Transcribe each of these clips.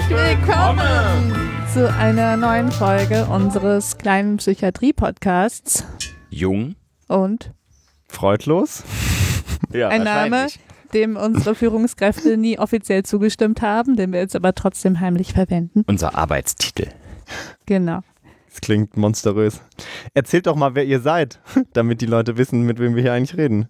Willkommen zu einer neuen Folge unseres kleinen Psychiatrie-Podcasts. Jung Und freudlos. Ja, ein Name, dem unsere Führungskräfte nie offiziell zugestimmt haben, den wir jetzt aber trotzdem heimlich verwenden. Unser Arbeitstitel. Genau. Das klingt monsterös. Erzählt doch mal, wer ihr seid, damit die Leute wissen, mit wem wir hier eigentlich reden.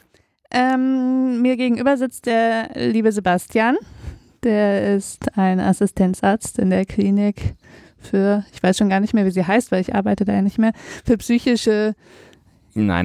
Mir gegenüber sitzt der liebe Sebastian. Der ist ein Assistenzarzt in der Klinik für, ich weiß schon gar nicht mehr, wie sie heißt, weil ich arbeite da ja nicht mehr, für psychische... Nein.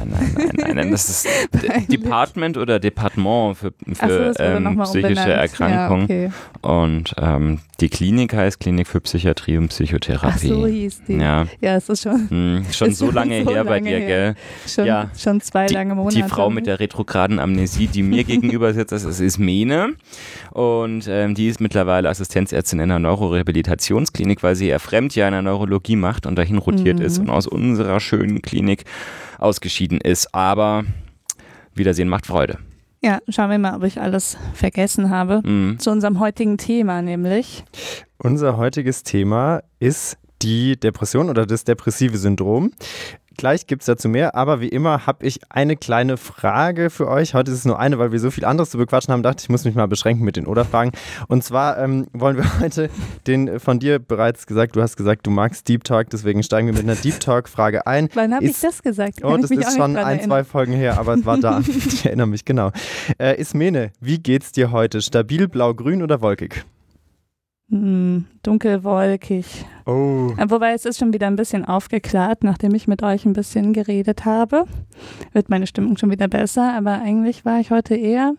Das ist Department oder Departement für psychische Erkrankungen. Ja, okay. Und die Klinik heißt Klinik für Psychiatrie und Psychotherapie. Ach, so hieß die. Ja, es ist schon so lange her bei dir, gell? Schon 2 lange Monate. Die Frau mit der retrograden Amnesie, die mir gegenüber sitzt, das ist Mene. Und die ist mittlerweile Assistenzärztin in einer Neurorehabilitationsklinik, weil sie ihr Fremdjahr in der Neurologie macht und dahin rotiert ist und aus unserer schönen Klinik ausgeschieden ist. Aber Wiedersehen macht Freude. Ja, schauen wir mal, ob ich alles vergessen habe. Zu unserem heutigen Thema nämlich. Unser heutiges Thema ist die Depression oder das depressive Syndrom. Gleich gibt es dazu mehr, aber wie immer habe ich eine kleine Frage für euch. Heute ist es nur eine, weil wir so viel anderes zu bequatschen haben. Dachte ich, muss mich mal beschränken mit den Oder-Fragen. Und zwar wollen wir heute den von dir bereits gesagt, du hast gesagt, du magst Deep Talk, deswegen steigen wir mit einer Deep Talk-Frage ein. Wann habe ich das gesagt? Oh, das ist schon 1-2 Folgen her, aber es war da. Ich erinnere mich, genau. Ismene, wie geht's dir heute? Stabil, blau, grün oder wolkig? Dunkelwolkig. Oh. Wobei es ist schon wieder ein bisschen aufgeklärt, nachdem ich mit euch ein bisschen geredet habe. Wird meine Stimmung schon wieder besser, aber eigentlich war ich heute eher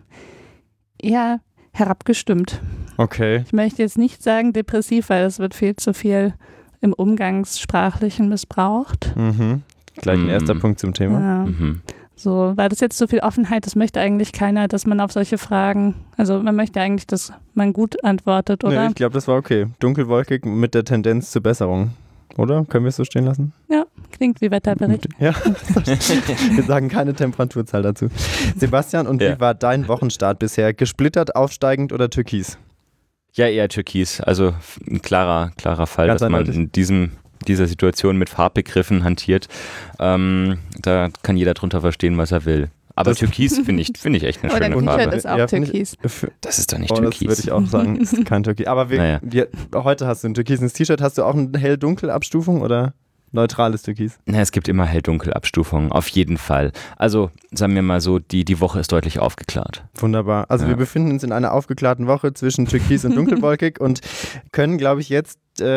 herabgestimmt. Okay. Ich möchte jetzt nicht sagen depressiv, weil es wird viel zu viel im Umgangssprachlichen missbraucht. Gleich ein erster Punkt zum Thema. Ja. So, weil das jetzt so viel Offenheit, das möchte eigentlich keiner, dass man auf solche Fragen, also man möchte eigentlich, dass man gut antwortet, oder? Nee, ich glaube, das war okay. Dunkelwolkig mit der Tendenz zur Besserung, oder? Können wir es so stehen lassen? Ja, klingt wie Wetterbericht. Ja, wir sagen keine Temperaturzahl dazu. Sebastian, und wie war dein Wochenstart bisher? Gesplittert, aufsteigend oder türkis? Ja, eher türkis. Also ein klarer Fall, Ganz dass man eindeutig. in dieser Situation mit Farbbegriffen hantiert. Da kann jeder drunter verstehen, was er will. Aber türkis finde ich echt eine schöne Farbe. Oder Farbe. ist auch türkis. Das ist doch nicht Das türkis. würde ich auch sagen, ist kein Türkis. Aber heute hast du ein türkises T-Shirt. Hast du auch eine hell-dunkel-Abstufung oder neutrales Türkis? Es gibt immer hell-dunkel-Abstufungen, auf jeden Fall. Also sagen wir mal so, die Woche ist deutlich aufgeklärt. Wunderbar. Also wir befinden uns in einer aufgeklärten Woche zwischen türkis und dunkelwolkig und können, glaube ich, jetzt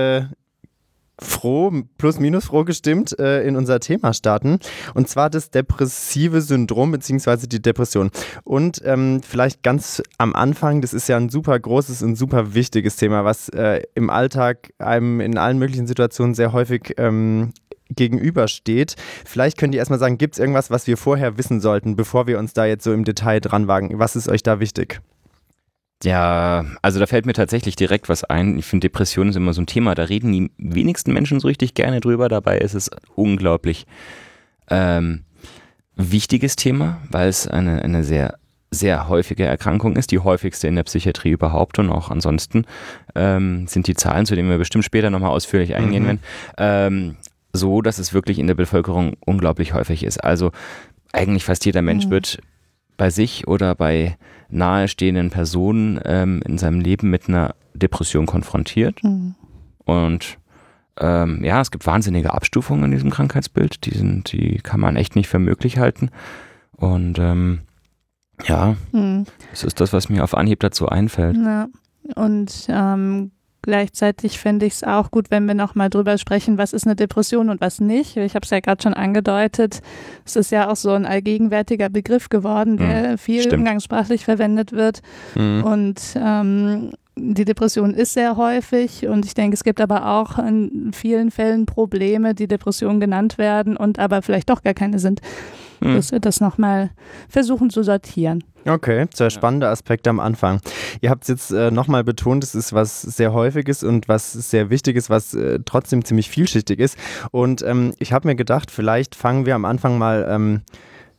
plus-minus froh gestimmt in unser Thema starten. Und zwar das depressive Syndrom bzw. die Depression. Und vielleicht ganz am Anfang, das ist ja ein super großes und super wichtiges Thema, was im Alltag einem in allen möglichen Situationen sehr häufig gegenübersteht. Vielleicht könnt ihr erstmal sagen, gibt es irgendwas, was wir vorher wissen sollten, bevor wir uns da jetzt so im Detail dran wagen? Was ist euch da wichtig? Ja, also da fällt mir tatsächlich direkt was ein. Ich finde, Depression ist immer so ein Thema, da reden die wenigsten Menschen so richtig gerne drüber. Dabei ist es unglaublich wichtiges Thema, weil es eine sehr, sehr häufige Erkrankung ist, die häufigste in der Psychiatrie überhaupt und auch ansonsten sind die Zahlen, zu denen wir bestimmt später nochmal ausführlich eingehen werden, so, dass es wirklich in der Bevölkerung unglaublich häufig ist. Also eigentlich fast jeder Mensch wird bei sich oder bei nahestehenden Personen in seinem Leben mit einer Depression konfrontiert. Und es gibt wahnsinnige Abstufungen in diesem Krankheitsbild. Die kann man echt nicht für möglich halten. Und das ist das, was mir auf Anhieb dazu einfällt. Ja. Und gleichzeitig fände ich es auch gut, wenn wir nochmal drüber sprechen, was ist eine Depression und was nicht. Ich habe es ja gerade schon angedeutet, es ist ja auch so ein allgegenwärtiger Begriff geworden, der viel umgangssprachlich verwendet wird. Und die Depression ist sehr häufig und ich denke, es gibt aber auch in vielen Fällen Probleme, die Depression genannt werden und aber vielleicht doch gar keine sind. Dass wir das nochmal versuchen zu sortieren. Okay, sehr spannender Aspekt am Anfang. Ihr habt es jetzt nochmal betont, es ist was sehr Häufiges und was sehr Wichtiges, was trotzdem ziemlich vielschichtig ist. Und ich habe mir gedacht, vielleicht fangen wir am Anfang mal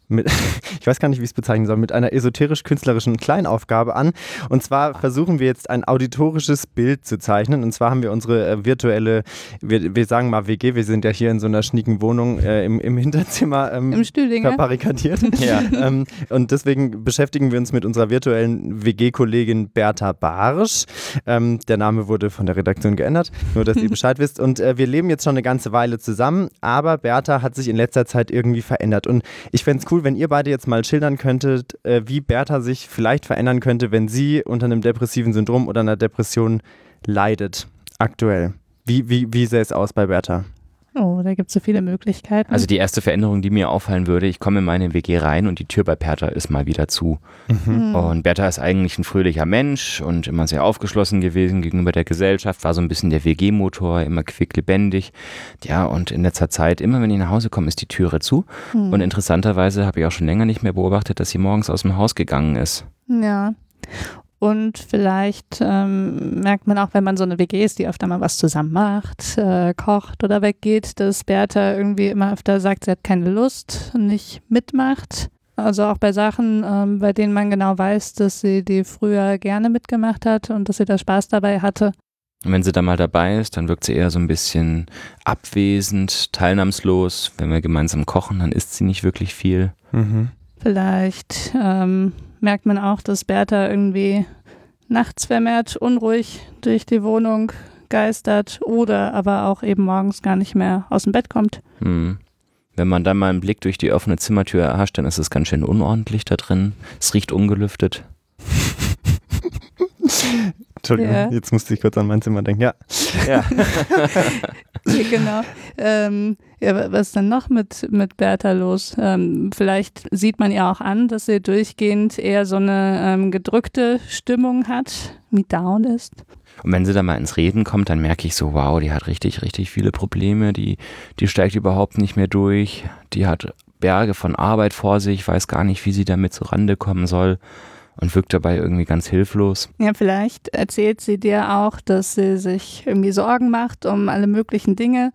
ich weiß gar nicht, wie ich es bezeichnen soll, mit einer esoterisch-künstlerischen Kleinaufgabe an. Und zwar versuchen wir jetzt ein auditorisches Bild zu zeichnen. Und zwar haben wir unsere virtuelle, wir sagen mal WG, wir sind ja hier in so einer schnieken Wohnung im Hinterzimmer im Stühlinger verbarrikadiert. Ja. Und deswegen beschäftigen wir uns mit unserer virtuellen WG-Kollegin Bertha Barsch. Der Name wurde von der Redaktion geändert, nur dass ihr Bescheid wisst. Und wir leben jetzt schon eine ganze Weile zusammen, aber Bertha hat sich in letzter Zeit irgendwie verändert. Und ich fände es cool, wenn ihr beide jetzt mal schildern könntet, wie Bertha sich vielleicht verändern könnte, wenn sie unter einem depressiven Syndrom oder einer Depression leidet, aktuell. Wie sähe es aus bei Bertha? Oh, da gibt es so viele Möglichkeiten. Also die erste Veränderung, die mir auffallen würde, ich komme in meine WG rein und die Tür bei Bertha ist mal wieder zu. Und Bertha ist eigentlich ein fröhlicher Mensch und immer sehr aufgeschlossen gewesen gegenüber der Gesellschaft, war so ein bisschen der WG-Motor, immer quicklebendig. Ja, und in letzter Zeit, immer wenn ich nach Hause komme, ist die Türe zu. Und interessanterweise habe ich auch schon länger nicht mehr beobachtet, dass sie morgens aus dem Haus gegangen ist. Ja. Und vielleicht merkt man auch, wenn man so eine WG ist, die öfter mal was zusammen macht, kocht oder weggeht, dass Bertha irgendwie immer öfter sagt, sie hat keine Lust, nicht mitmacht. Also auch bei Sachen, bei denen man genau weiß, dass sie die früher gerne mitgemacht hat und dass sie da Spaß dabei hatte. Und wenn sie da mal dabei ist, dann wirkt sie eher so ein bisschen abwesend, teilnahmslos. Wenn wir gemeinsam kochen, dann isst sie nicht wirklich viel. Vielleicht merkt man auch, dass Bertha irgendwie nachts vermehrt unruhig durch die Wohnung geistert oder aber auch eben morgens gar nicht mehr aus dem Bett kommt. Wenn man dann mal einen Blick durch die offene Zimmertür erhascht, dann ist es ganz schön unordentlich da drin. Es riecht ungelüftet. Entschuldigung, Jetzt musste ich kurz an mein Zimmer denken. Ja. Genau. Was ist denn noch mit Bertha los? Vielleicht sieht man ihr auch an, dass sie durchgehend eher so eine gedrückte Stimmung hat, wie down ist. Und wenn sie da mal ins Reden kommt, dann merke ich so, wow, die hat richtig, richtig viele Probleme, die steigt überhaupt nicht mehr durch, die hat Berge von Arbeit vor sich, weiß gar nicht, wie sie damit zurande kommen soll. Und wirkt dabei irgendwie ganz hilflos. Ja, vielleicht erzählt sie dir auch, dass sie sich irgendwie Sorgen macht um alle möglichen Dinge,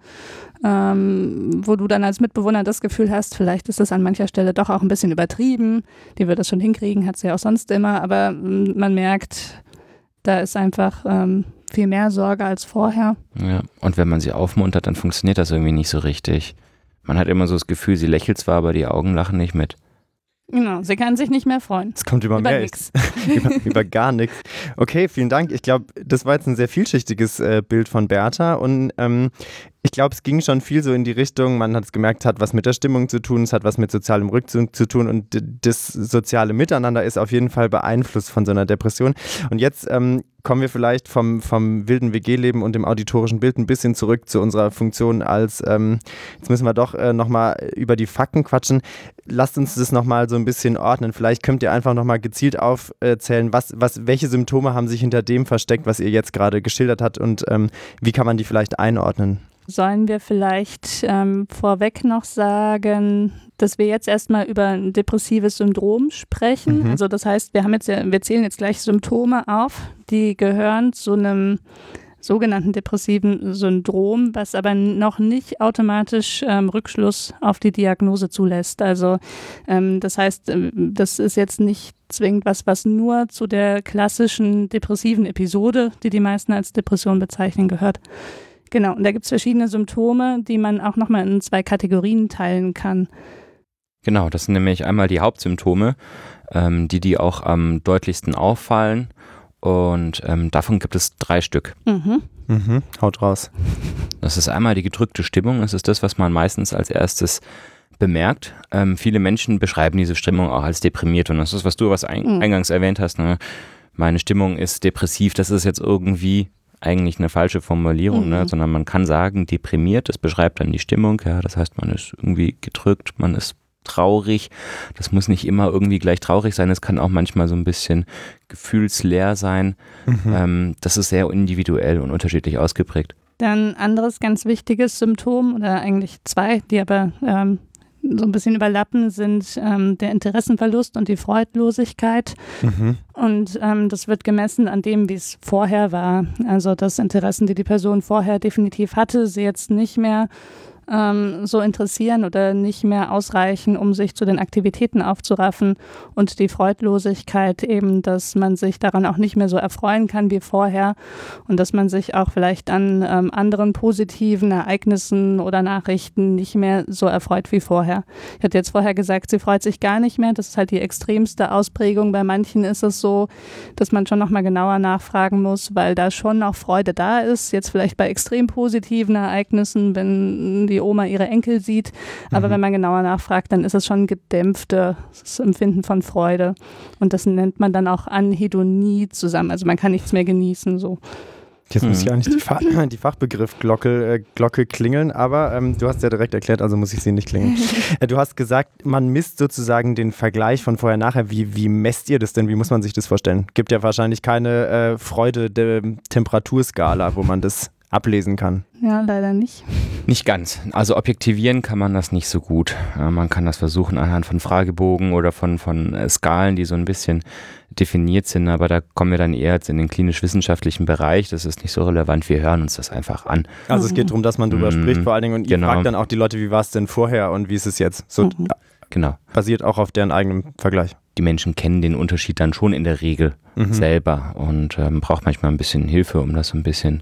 wo du dann als Mitbewohner das Gefühl hast, vielleicht ist das an mancher Stelle doch auch ein bisschen übertrieben. Die wird das schon hinkriegen, hat sie ja auch sonst immer, aber man merkt, da ist einfach viel mehr Sorge als vorher. Ja, und wenn man sie aufmuntert, dann funktioniert das irgendwie nicht so richtig. Man hat immer so das Gefühl, sie lächelt zwar, aber die Augen lachen nicht mit. Genau, sie kann sich nicht mehr freuen. Es kommt über mehr. Nichts. über gar nichts. Okay, vielen Dank. Ich glaube, das war jetzt ein sehr vielschichtiges Bild von Bertha und ich glaube, es ging schon viel so in die Richtung, man hat es gemerkt, hat was mit der Stimmung zu tun, es hat was mit sozialem Rückzug zu tun und das soziale Miteinander ist auf jeden Fall beeinflusst von so einer Depression. Und jetzt kommen wir vielleicht vom wilden WG-Leben und dem auditorischen Bild ein bisschen zurück zu unserer Funktion als, jetzt müssen wir doch nochmal über die Fakten quatschen. Lasst uns das nochmal so ein bisschen ordnen. Vielleicht könnt ihr einfach nochmal gezielt aufzählen, welche Symptome haben sich hinter dem versteckt, was ihr jetzt gerade geschildert habt und wie kann man die vielleicht einordnen? Sollen wir vielleicht vorweg noch sagen, dass wir jetzt erstmal über ein depressives Syndrom sprechen? Also das heißt, wir zählen jetzt gleich Symptome auf, die gehören zu einem sogenannten depressiven Syndrom, was aber noch nicht automatisch Rückschluss auf die Diagnose zulässt. Also das heißt, das ist jetzt nicht zwingend was nur zu der klassischen depressiven Episode, die die meisten als Depression bezeichnen, gehört. Genau, und da gibt es verschiedene Symptome, die man auch nochmal in 2 Kategorien teilen kann. Genau, das sind nämlich einmal die Hauptsymptome, die auch am deutlichsten auffallen. Und davon gibt es 3 Stück. Haut raus. Das ist einmal die gedrückte Stimmung. Das ist das, was man meistens als erstes bemerkt. Viele Menschen beschreiben diese Stimmung auch als deprimiert. Und das ist, was du eingangs erwähnt hast. Ne? Meine Stimmung ist depressiv. Das ist jetzt irgendwie eigentlich eine falsche Formulierung, ne? Sondern man kann sagen, deprimiert, das beschreibt dann die Stimmung, ja, das heißt, man ist irgendwie gedrückt, man ist traurig, das muss nicht immer irgendwie gleich traurig sein, es kann auch manchmal so ein bisschen gefühlsleer sein, das ist sehr individuell und unterschiedlich ausgeprägt. Dann anderes ganz wichtiges Symptom, oder eigentlich 2, die aber so ein bisschen überlappen, sind der Interessenverlust und die Freudlosigkeit. Und das wird gemessen an dem, wie es vorher war. Also dass Interessen, die die Person vorher definitiv hatte, sie jetzt nicht mehr so interessieren oder nicht mehr ausreichen, um sich zu den Aktivitäten aufzuraffen, und die Freudlosigkeit eben, dass man sich daran auch nicht mehr so erfreuen kann wie vorher und dass man sich auch vielleicht an anderen positiven Ereignissen oder Nachrichten nicht mehr so erfreut wie vorher. Ich hatte jetzt vorher gesagt, sie freut sich gar nicht mehr. Das ist halt die extremste Ausprägung. Bei manchen ist es so, dass man schon nochmal genauer nachfragen muss, weil da schon noch Freude da ist. Jetzt vielleicht bei extrem positiven Ereignissen, wenn die Oma ihre Enkel sieht. Aber wenn man genauer nachfragt, dann ist es schon gedämpftes Empfinden von Freude. Und das nennt man dann auch Anhedonie zusammen. Also man kann nichts mehr genießen, so. Jetzt muss ja nicht die Fachbegriff-Glocke klingeln, aber du hast ja direkt erklärt, also muss ich sie nicht klingeln. Du hast gesagt, man misst sozusagen den Vergleich von vorher nachher. Wie messt ihr das denn? Wie muss man sich das vorstellen? Gibt ja wahrscheinlich keine Freude-Temperaturskala, wo man das ablesen kann. Ja, leider nicht. Nicht ganz. Also objektivieren kann man das nicht so gut. Man kann das versuchen anhand von Fragebogen oder von Skalen, die so ein bisschen definiert sind, aber da kommen wir dann eher jetzt in den klinisch-wissenschaftlichen Bereich. Das ist nicht so relevant. Wir hören uns das einfach an. Also es geht darum, dass man drüber spricht vor allen Dingen, und ihr fragt dann auch die Leute, wie war es denn vorher und wie ist es jetzt? So genau. Basiert auch auf deren eigenem Vergleich. Die Menschen kennen den Unterschied dann schon in der Regel selber und braucht manchmal ein bisschen Hilfe, um das so ein bisschen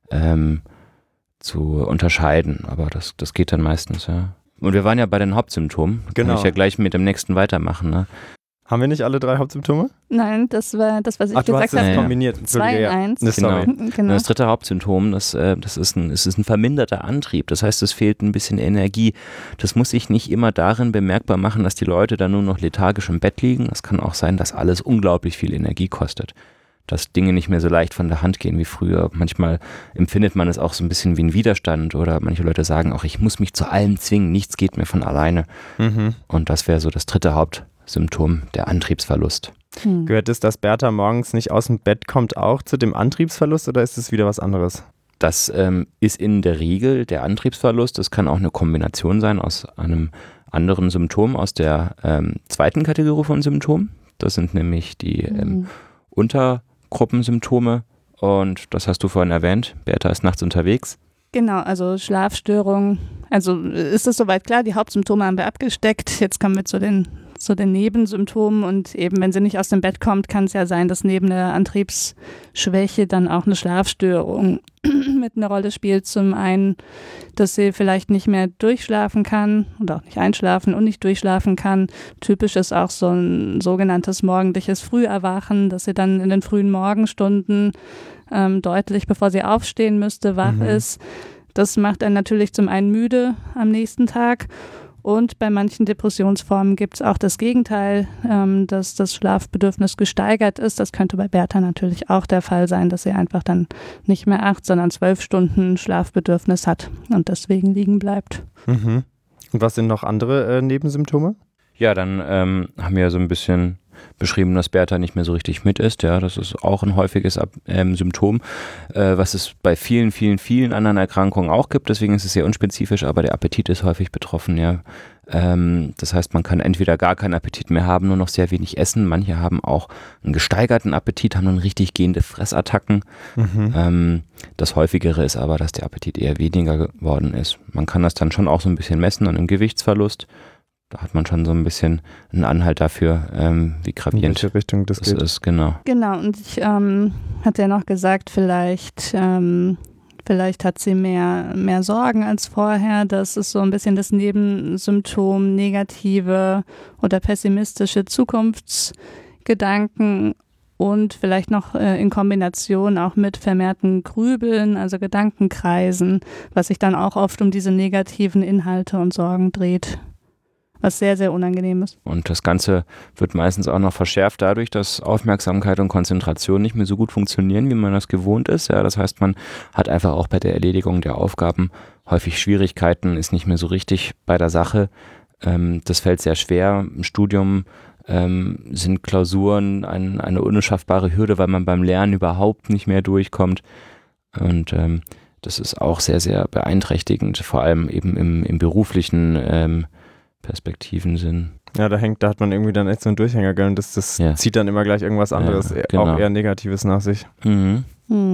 zu unterscheiden, aber das geht dann meistens, ja. Und wir waren ja bei den Hauptsymptomen. Genau. Kann ich ja gleich mit dem nächsten weitermachen, ne? Haben wir nicht alle 3 Hauptsymptome? Nein, das war das, was ich gesagt du hast das habe. kombiniert. 2 in 1. Genau. Das dritte Hauptsymptom, das ist ein verminderter Antrieb. Das heißt, es fehlt ein bisschen Energie. Das muss sich nicht immer darin bemerkbar machen, dass die Leute dann nur noch lethargisch im Bett liegen. Das kann auch sein, dass alles unglaublich viel Energie kostet. Dass Dinge nicht mehr so leicht von der Hand gehen wie früher. Manchmal empfindet man es auch so ein bisschen wie ein Widerstand oder manche Leute sagen auch, ich muss mich zu allem zwingen, nichts geht mir von alleine. Und das wäre so das dritte Hauptsymptom, der Antriebsverlust. Gehört es, dass Bertha morgens nicht aus dem Bett kommt, auch zu dem Antriebsverlust oder ist es wieder was anderes? Das ist in der Regel der Antriebsverlust. Das kann auch eine Kombination sein aus einem anderen Symptom, aus der zweiten Kategorie von Symptomen. Das sind nämlich die Untergruppensymptome und das hast du vorhin erwähnt, Bertha ist nachts unterwegs. Genau, also Schlafstörungen. Also ist es soweit klar, die Hauptsymptome haben wir abgesteckt. Jetzt kommen wir zu den Nebensymptomen und eben, wenn sie nicht aus dem Bett kommt, kann es ja sein, dass neben der Antriebsschwäche dann auch eine Schlafstörung mit einer Rolle spielt. Zum einen, dass sie vielleicht nicht mehr durchschlafen kann oder auch nicht einschlafen und nicht durchschlafen kann. Typisch ist auch so ein sogenanntes morgendliches Früherwachen, dass sie dann in den frühen Morgenstunden deutlich, bevor sie aufstehen müsste, wach ist. Das macht einen natürlich zum einen müde am nächsten Tag. Und bei manchen Depressionsformen gibt es auch das Gegenteil, dass das Schlafbedürfnis gesteigert ist. Das könnte bei Bertha natürlich auch der Fall sein, dass sie einfach dann nicht mehr 8, sondern 12 Stunden Schlafbedürfnis hat und deswegen liegen bleibt. Und was sind noch andere Nebensymptome? Ja, dann haben wir so ein bisschen beschrieben, dass Bertha nicht mehr so richtig mit ist. Ja, das ist auch ein häufiges Symptom, was es bei vielen, vielen, vielen anderen Erkrankungen auch gibt. Deswegen ist es sehr unspezifisch, aber der Appetit ist häufig betroffen. Ja. Das heißt, man kann entweder gar keinen Appetit mehr haben, nur noch sehr wenig essen. Manche haben auch einen gesteigerten Appetit, haben dann richtig gehende Fressattacken. Das Häufigere ist aber, dass der Appetit eher weniger geworden ist. Man kann das dann schon auch so ein bisschen messen an einem Gewichtsverlust. Da hat man schon so ein bisschen einen Anhalt dafür, wie gravierend in welche Richtung das geht. ist. Genau, und ich hatte ja noch gesagt, vielleicht hat sie mehr Sorgen als vorher. Das ist so ein bisschen das Nebensymptom, negative oder pessimistische Zukunftsgedanken und vielleicht noch in Kombination auch mit vermehrten Grübeln, also Gedankenkreisen, was sich dann auch oft um diese negativen Inhalte und Sorgen dreht. Was sehr, sehr unangenehm ist. Und das Ganze wird meistens auch noch verschärft dadurch, dass Aufmerksamkeit und Konzentration nicht mehr so gut funktionieren, wie man das gewohnt ist. Ja, das heißt, man hat einfach auch bei der Erledigung der Aufgaben häufig Schwierigkeiten, ist nicht mehr so richtig bei der Sache. Das fällt sehr schwer. Im Studium sind Klausuren eine unschaffbare Hürde, weil man beim Lernen überhaupt nicht mehr durchkommt. Und das ist auch sehr, sehr beeinträchtigend, vor allem eben im beruflichen Perspektiven sind. Ja, da hat man irgendwie dann echt so einen Durchhänger, gell? Und das zieht dann immer gleich irgendwas anderes, auch eher Negatives nach sich. Und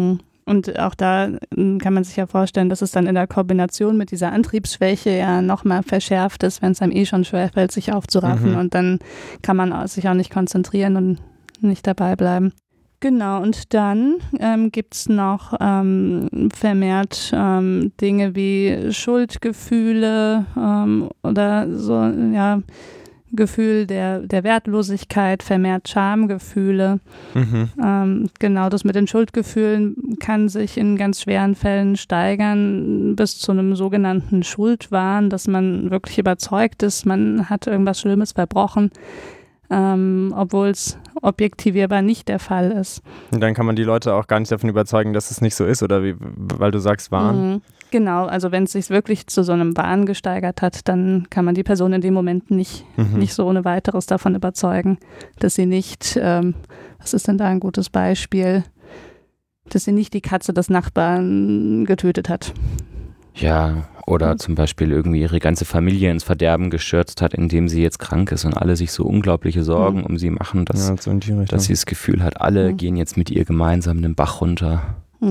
Und auch da kann man sich ja vorstellen, dass es dann in der Kombination mit dieser Antriebsschwäche ja nochmal verschärft ist, wenn es einem schon schwerfällt, sich aufzuraffen. Und dann kann man sich auch nicht konzentrieren und nicht dabei bleiben. Genau, und dann gibt es noch vermehrt Dinge wie Schuldgefühle oder so, ja, Gefühl der Wertlosigkeit, vermehrt Schamgefühle. Genau, das mit den Schuldgefühlen kann sich in ganz schweren Fällen steigern bis zu einem sogenannten Schuldwahn, dass man wirklich überzeugt ist, man hat irgendwas Schlimmes verbrochen, obwohl es objektivierbar nicht der Fall ist. Und dann kann man die Leute auch gar nicht davon überzeugen, dass es nicht so ist, oder wie, weil du sagst Wahn? Genau, also wenn es sich wirklich zu so einem Wahn gesteigert hat, dann kann man die Person in dem Moment nicht so ohne weiteres davon überzeugen, dass sie nicht, was ist denn da ein gutes Beispiel, dass sie nicht die Katze des Nachbarn getötet hat. Ja, oder zum Beispiel irgendwie ihre ganze Familie ins Verderben gestürzt hat, indem sie jetzt krank ist und alle sich so unglaubliche Sorgen um sie machen, dass sie das Gefühl hat, alle gehen jetzt mit ihr gemeinsam den Bach runter.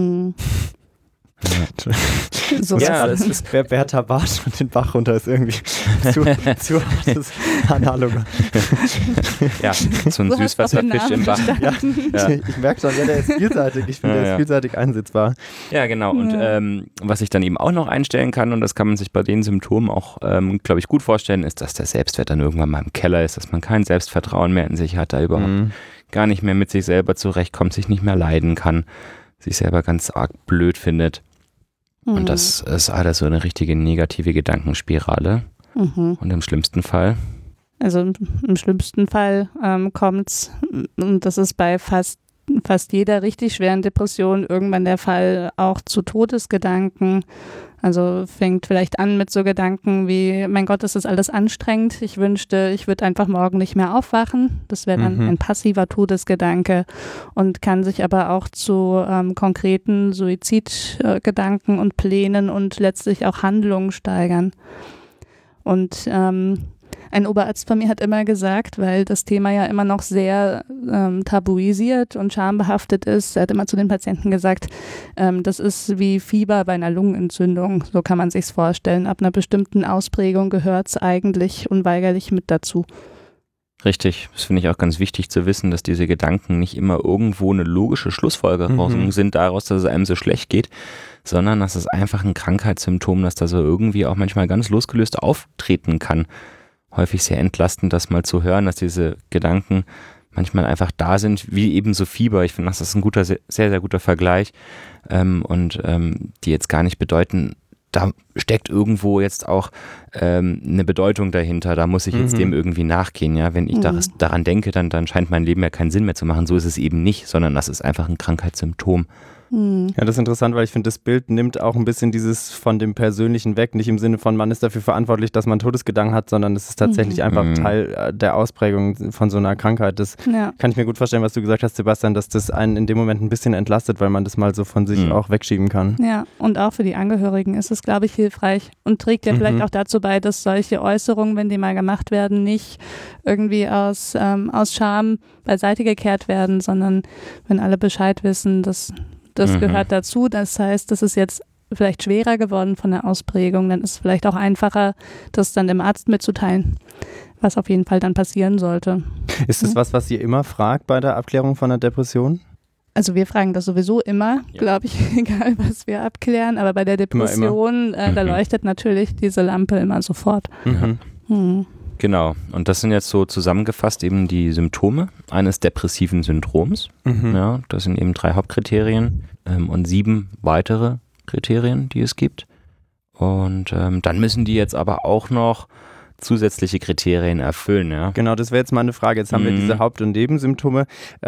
So ja, das ist Bertha Barth und den Bach runter ist irgendwie zu hartes Analogon. Ja, so ein Süßwasserfisch im Bach. Ja. Ich merke schon, der ist vielseitig. Ich finde, der ist vielseitig einsetzbar. Ja, genau. Und was ich dann eben auch noch einstellen kann, und das kann man sich bei den Symptomen auch, glaube ich, gut vorstellen, ist, dass der Selbstwert dann irgendwann mal im Keller ist, dass man kein Selbstvertrauen mehr in sich hat, da überhaupt gar nicht mehr mit sich selber zurechtkommt, sich nicht mehr leiden kann, sich selber ganz arg blöd findet. Und das ist alles so eine richtige negative Gedankenspirale. Und im schlimmsten Fall? Also im schlimmsten Fall kommt's, und das ist bei fast jeder richtig schweren Depression irgendwann der Fall, auch zu Todesgedanken. Also fängt vielleicht an mit so Gedanken wie, mein Gott, das ist alles anstrengend. Ich wünschte, ich würde einfach morgen nicht mehr aufwachen. Das wäre dann ein passiver Todesgedanke und kann sich aber auch zu konkreten Suizidgedanken und Plänen und letztlich auch Handlungen steigern. Und ein Oberarzt von mir hat immer gesagt, weil das Thema ja immer noch sehr tabuisiert und schambehaftet ist, er hat immer zu den Patienten gesagt, das ist wie Fieber bei einer Lungenentzündung, so kann man sich's vorstellen. Ab einer bestimmten Ausprägung gehört es eigentlich unweigerlich mit dazu. Richtig, das finde ich auch ganz wichtig zu wissen, dass diese Gedanken nicht immer irgendwo eine logische Schlussfolgerung sind daraus, dass es einem so schlecht geht, sondern dass es einfach ein Krankheitssymptom, dass da so irgendwie auch manchmal ganz losgelöst auftreten kann. Häufig sehr entlastend, das mal zu hören, dass diese Gedanken manchmal einfach da sind, wie eben so Fieber. Ich finde, das ist ein guter, sehr, sehr guter Vergleich und die jetzt gar nicht bedeuten, da steckt irgendwo jetzt auch eine Bedeutung dahinter, da muss ich jetzt dem irgendwie nachgehen. Ja? Wenn ich daran denke, dann scheint mein Leben ja keinen Sinn mehr zu machen. So ist es eben nicht, sondern das ist einfach ein Krankheitssymptom. Ja, das ist interessant, weil ich finde, das Bild nimmt auch ein bisschen dieses von dem Persönlichen weg, nicht im Sinne von, man ist dafür verantwortlich, dass man Todesgedanken hat, sondern es ist tatsächlich einfach Teil der Ausprägung von so einer Krankheit. Das kann ich mir gut vorstellen, was du gesagt hast, Sebastian, dass das einen in dem Moment ein bisschen entlastet, weil man das mal so von sich auch wegschieben kann. Ja, und auch für die Angehörigen ist es, glaube ich, hilfreich und trägt ja vielleicht auch dazu bei, dass solche Äußerungen, wenn die mal gemacht werden, nicht irgendwie aus Scham beiseite gekehrt werden, sondern wenn alle Bescheid wissen, dass das gehört dazu. Das heißt, das ist jetzt vielleicht schwerer geworden von der Ausprägung. Dann ist es vielleicht auch einfacher, das dann dem Arzt mitzuteilen, was auf jeden Fall dann passieren sollte. Ist das was ihr immer fragt bei der Abklärung von einer Depression? Also wir fragen das sowieso immer, glaube ich, egal was wir abklären. Aber bei der Depression, da leuchtet natürlich diese Lampe immer sofort. Genau, und das sind jetzt so zusammengefasst eben die Symptome eines depressiven Syndroms. Ja, das sind eben 3 Hauptkriterien und 7 weitere Kriterien, die es gibt. Und dann müssen die jetzt aber auch noch zusätzliche Kriterien erfüllen. Ja? Genau, das wäre jetzt mal eine Frage. Jetzt haben wir diese Haupt- und Nebensymptome.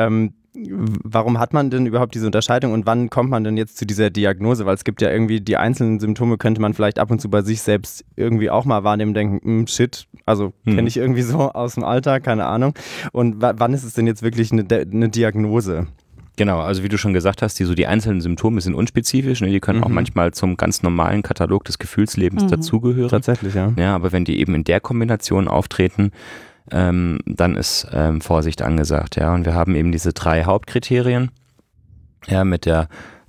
Warum hat man denn überhaupt diese Unterscheidung und wann kommt man denn jetzt zu dieser Diagnose? Weil es gibt ja irgendwie die einzelnen Symptome, könnte man vielleicht ab und zu bei sich selbst irgendwie auch mal wahrnehmen, denken, shit, also kenne ich irgendwie so aus dem Alltag, keine Ahnung. Und wann ist es denn jetzt wirklich eine Diagnose? Genau, also wie du schon gesagt hast, die einzelnen Symptome sind unspezifisch, ne? Die können auch manchmal zum ganz normalen Katalog des Gefühlslebens dazugehören. Tatsächlich, ja. Ja, aber wenn die eben in der Kombination auftreten, dann ist Vorsicht angesagt. Ja, und wir haben eben diese 3 Hauptkriterien, ja, mit der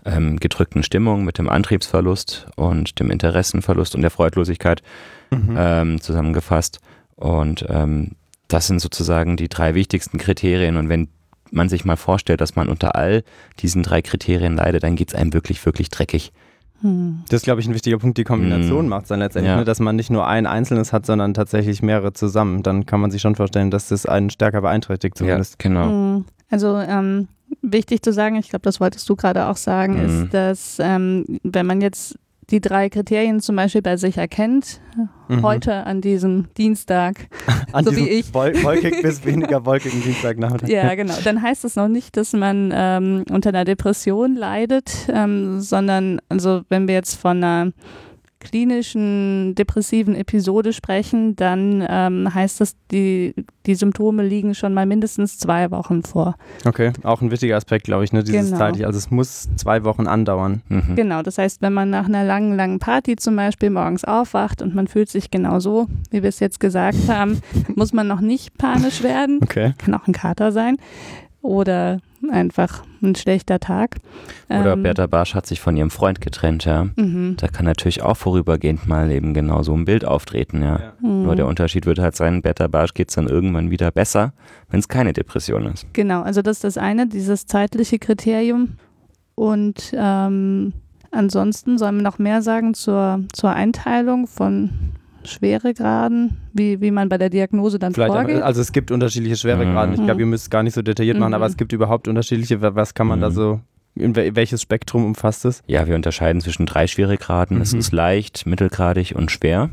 gedrückten Stimmung, mit dem Antriebsverlust und dem Interessenverlust und der Freudlosigkeit zusammengefasst. Und das sind sozusagen die 3 wichtigsten Kriterien. Und wenn man sich mal vorstellt, dass man unter all diesen 3 Kriterien leidet, dann geht es einem wirklich, wirklich dreckig. Das ist, glaube ich, ein wichtiger Punkt. Die Kombination macht es dann letztendlich, ne? Dass man nicht nur ein einzelnes hat, sondern tatsächlich mehrere zusammen. Dann kann man sich schon vorstellen, dass das einen stärker beeinträchtigt zumindest. Ja, genau. Also wichtig zu sagen, ich glaube, das wolltest du gerade auch sagen, ist, dass wenn man jetzt die 3 Kriterien zum Beispiel bei sich erkennt, heute an diesem Dienstag, an so diesem wie ich. Wolkig bis weniger wolkigen Dienstagnachmittag. Ja, genau. Dann heißt es noch nicht, dass man unter einer Depression leidet, sondern also wenn wir jetzt von einer klinischen depressiven Episode sprechen, dann heißt das, die Symptome liegen schon mal mindestens 2 Wochen vor. Okay, auch ein wichtiger Aspekt, glaube ich, ne? Dieses Genau. zeitlich. Also es muss 2 Wochen andauern. Genau, das heißt, wenn man nach einer langen Party zum Beispiel morgens aufwacht und man fühlt sich genau so, wie wir es jetzt gesagt haben, muss man noch nicht panisch werden. Okay. Kann auch ein Kater sein oder einfach ein schlechter Tag. Oder Berta Barsch hat sich von ihrem Freund getrennt, ja. Da kann natürlich auch vorübergehend mal eben genau so ein Bild auftreten, ja. Nur der Unterschied wird halt sein, Berta Barsch geht es dann irgendwann wieder besser, wenn es keine Depression ist. Genau, also das ist das eine, dieses zeitliche Kriterium. Und ansonsten sollen wir noch mehr sagen zur Einteilung von Schweregraden, wie man bei der Diagnose dann Vielleicht vorgeht. aber, also es gibt unterschiedliche Schweregraden. Ich glaube, ihr müsst es gar nicht so detailliert machen, aber es gibt überhaupt unterschiedliche. Was kann man da so, welches Spektrum umfasst es? Ja, wir unterscheiden zwischen 3 Schweregraden. Es ist leicht, mittelgradig und schwer.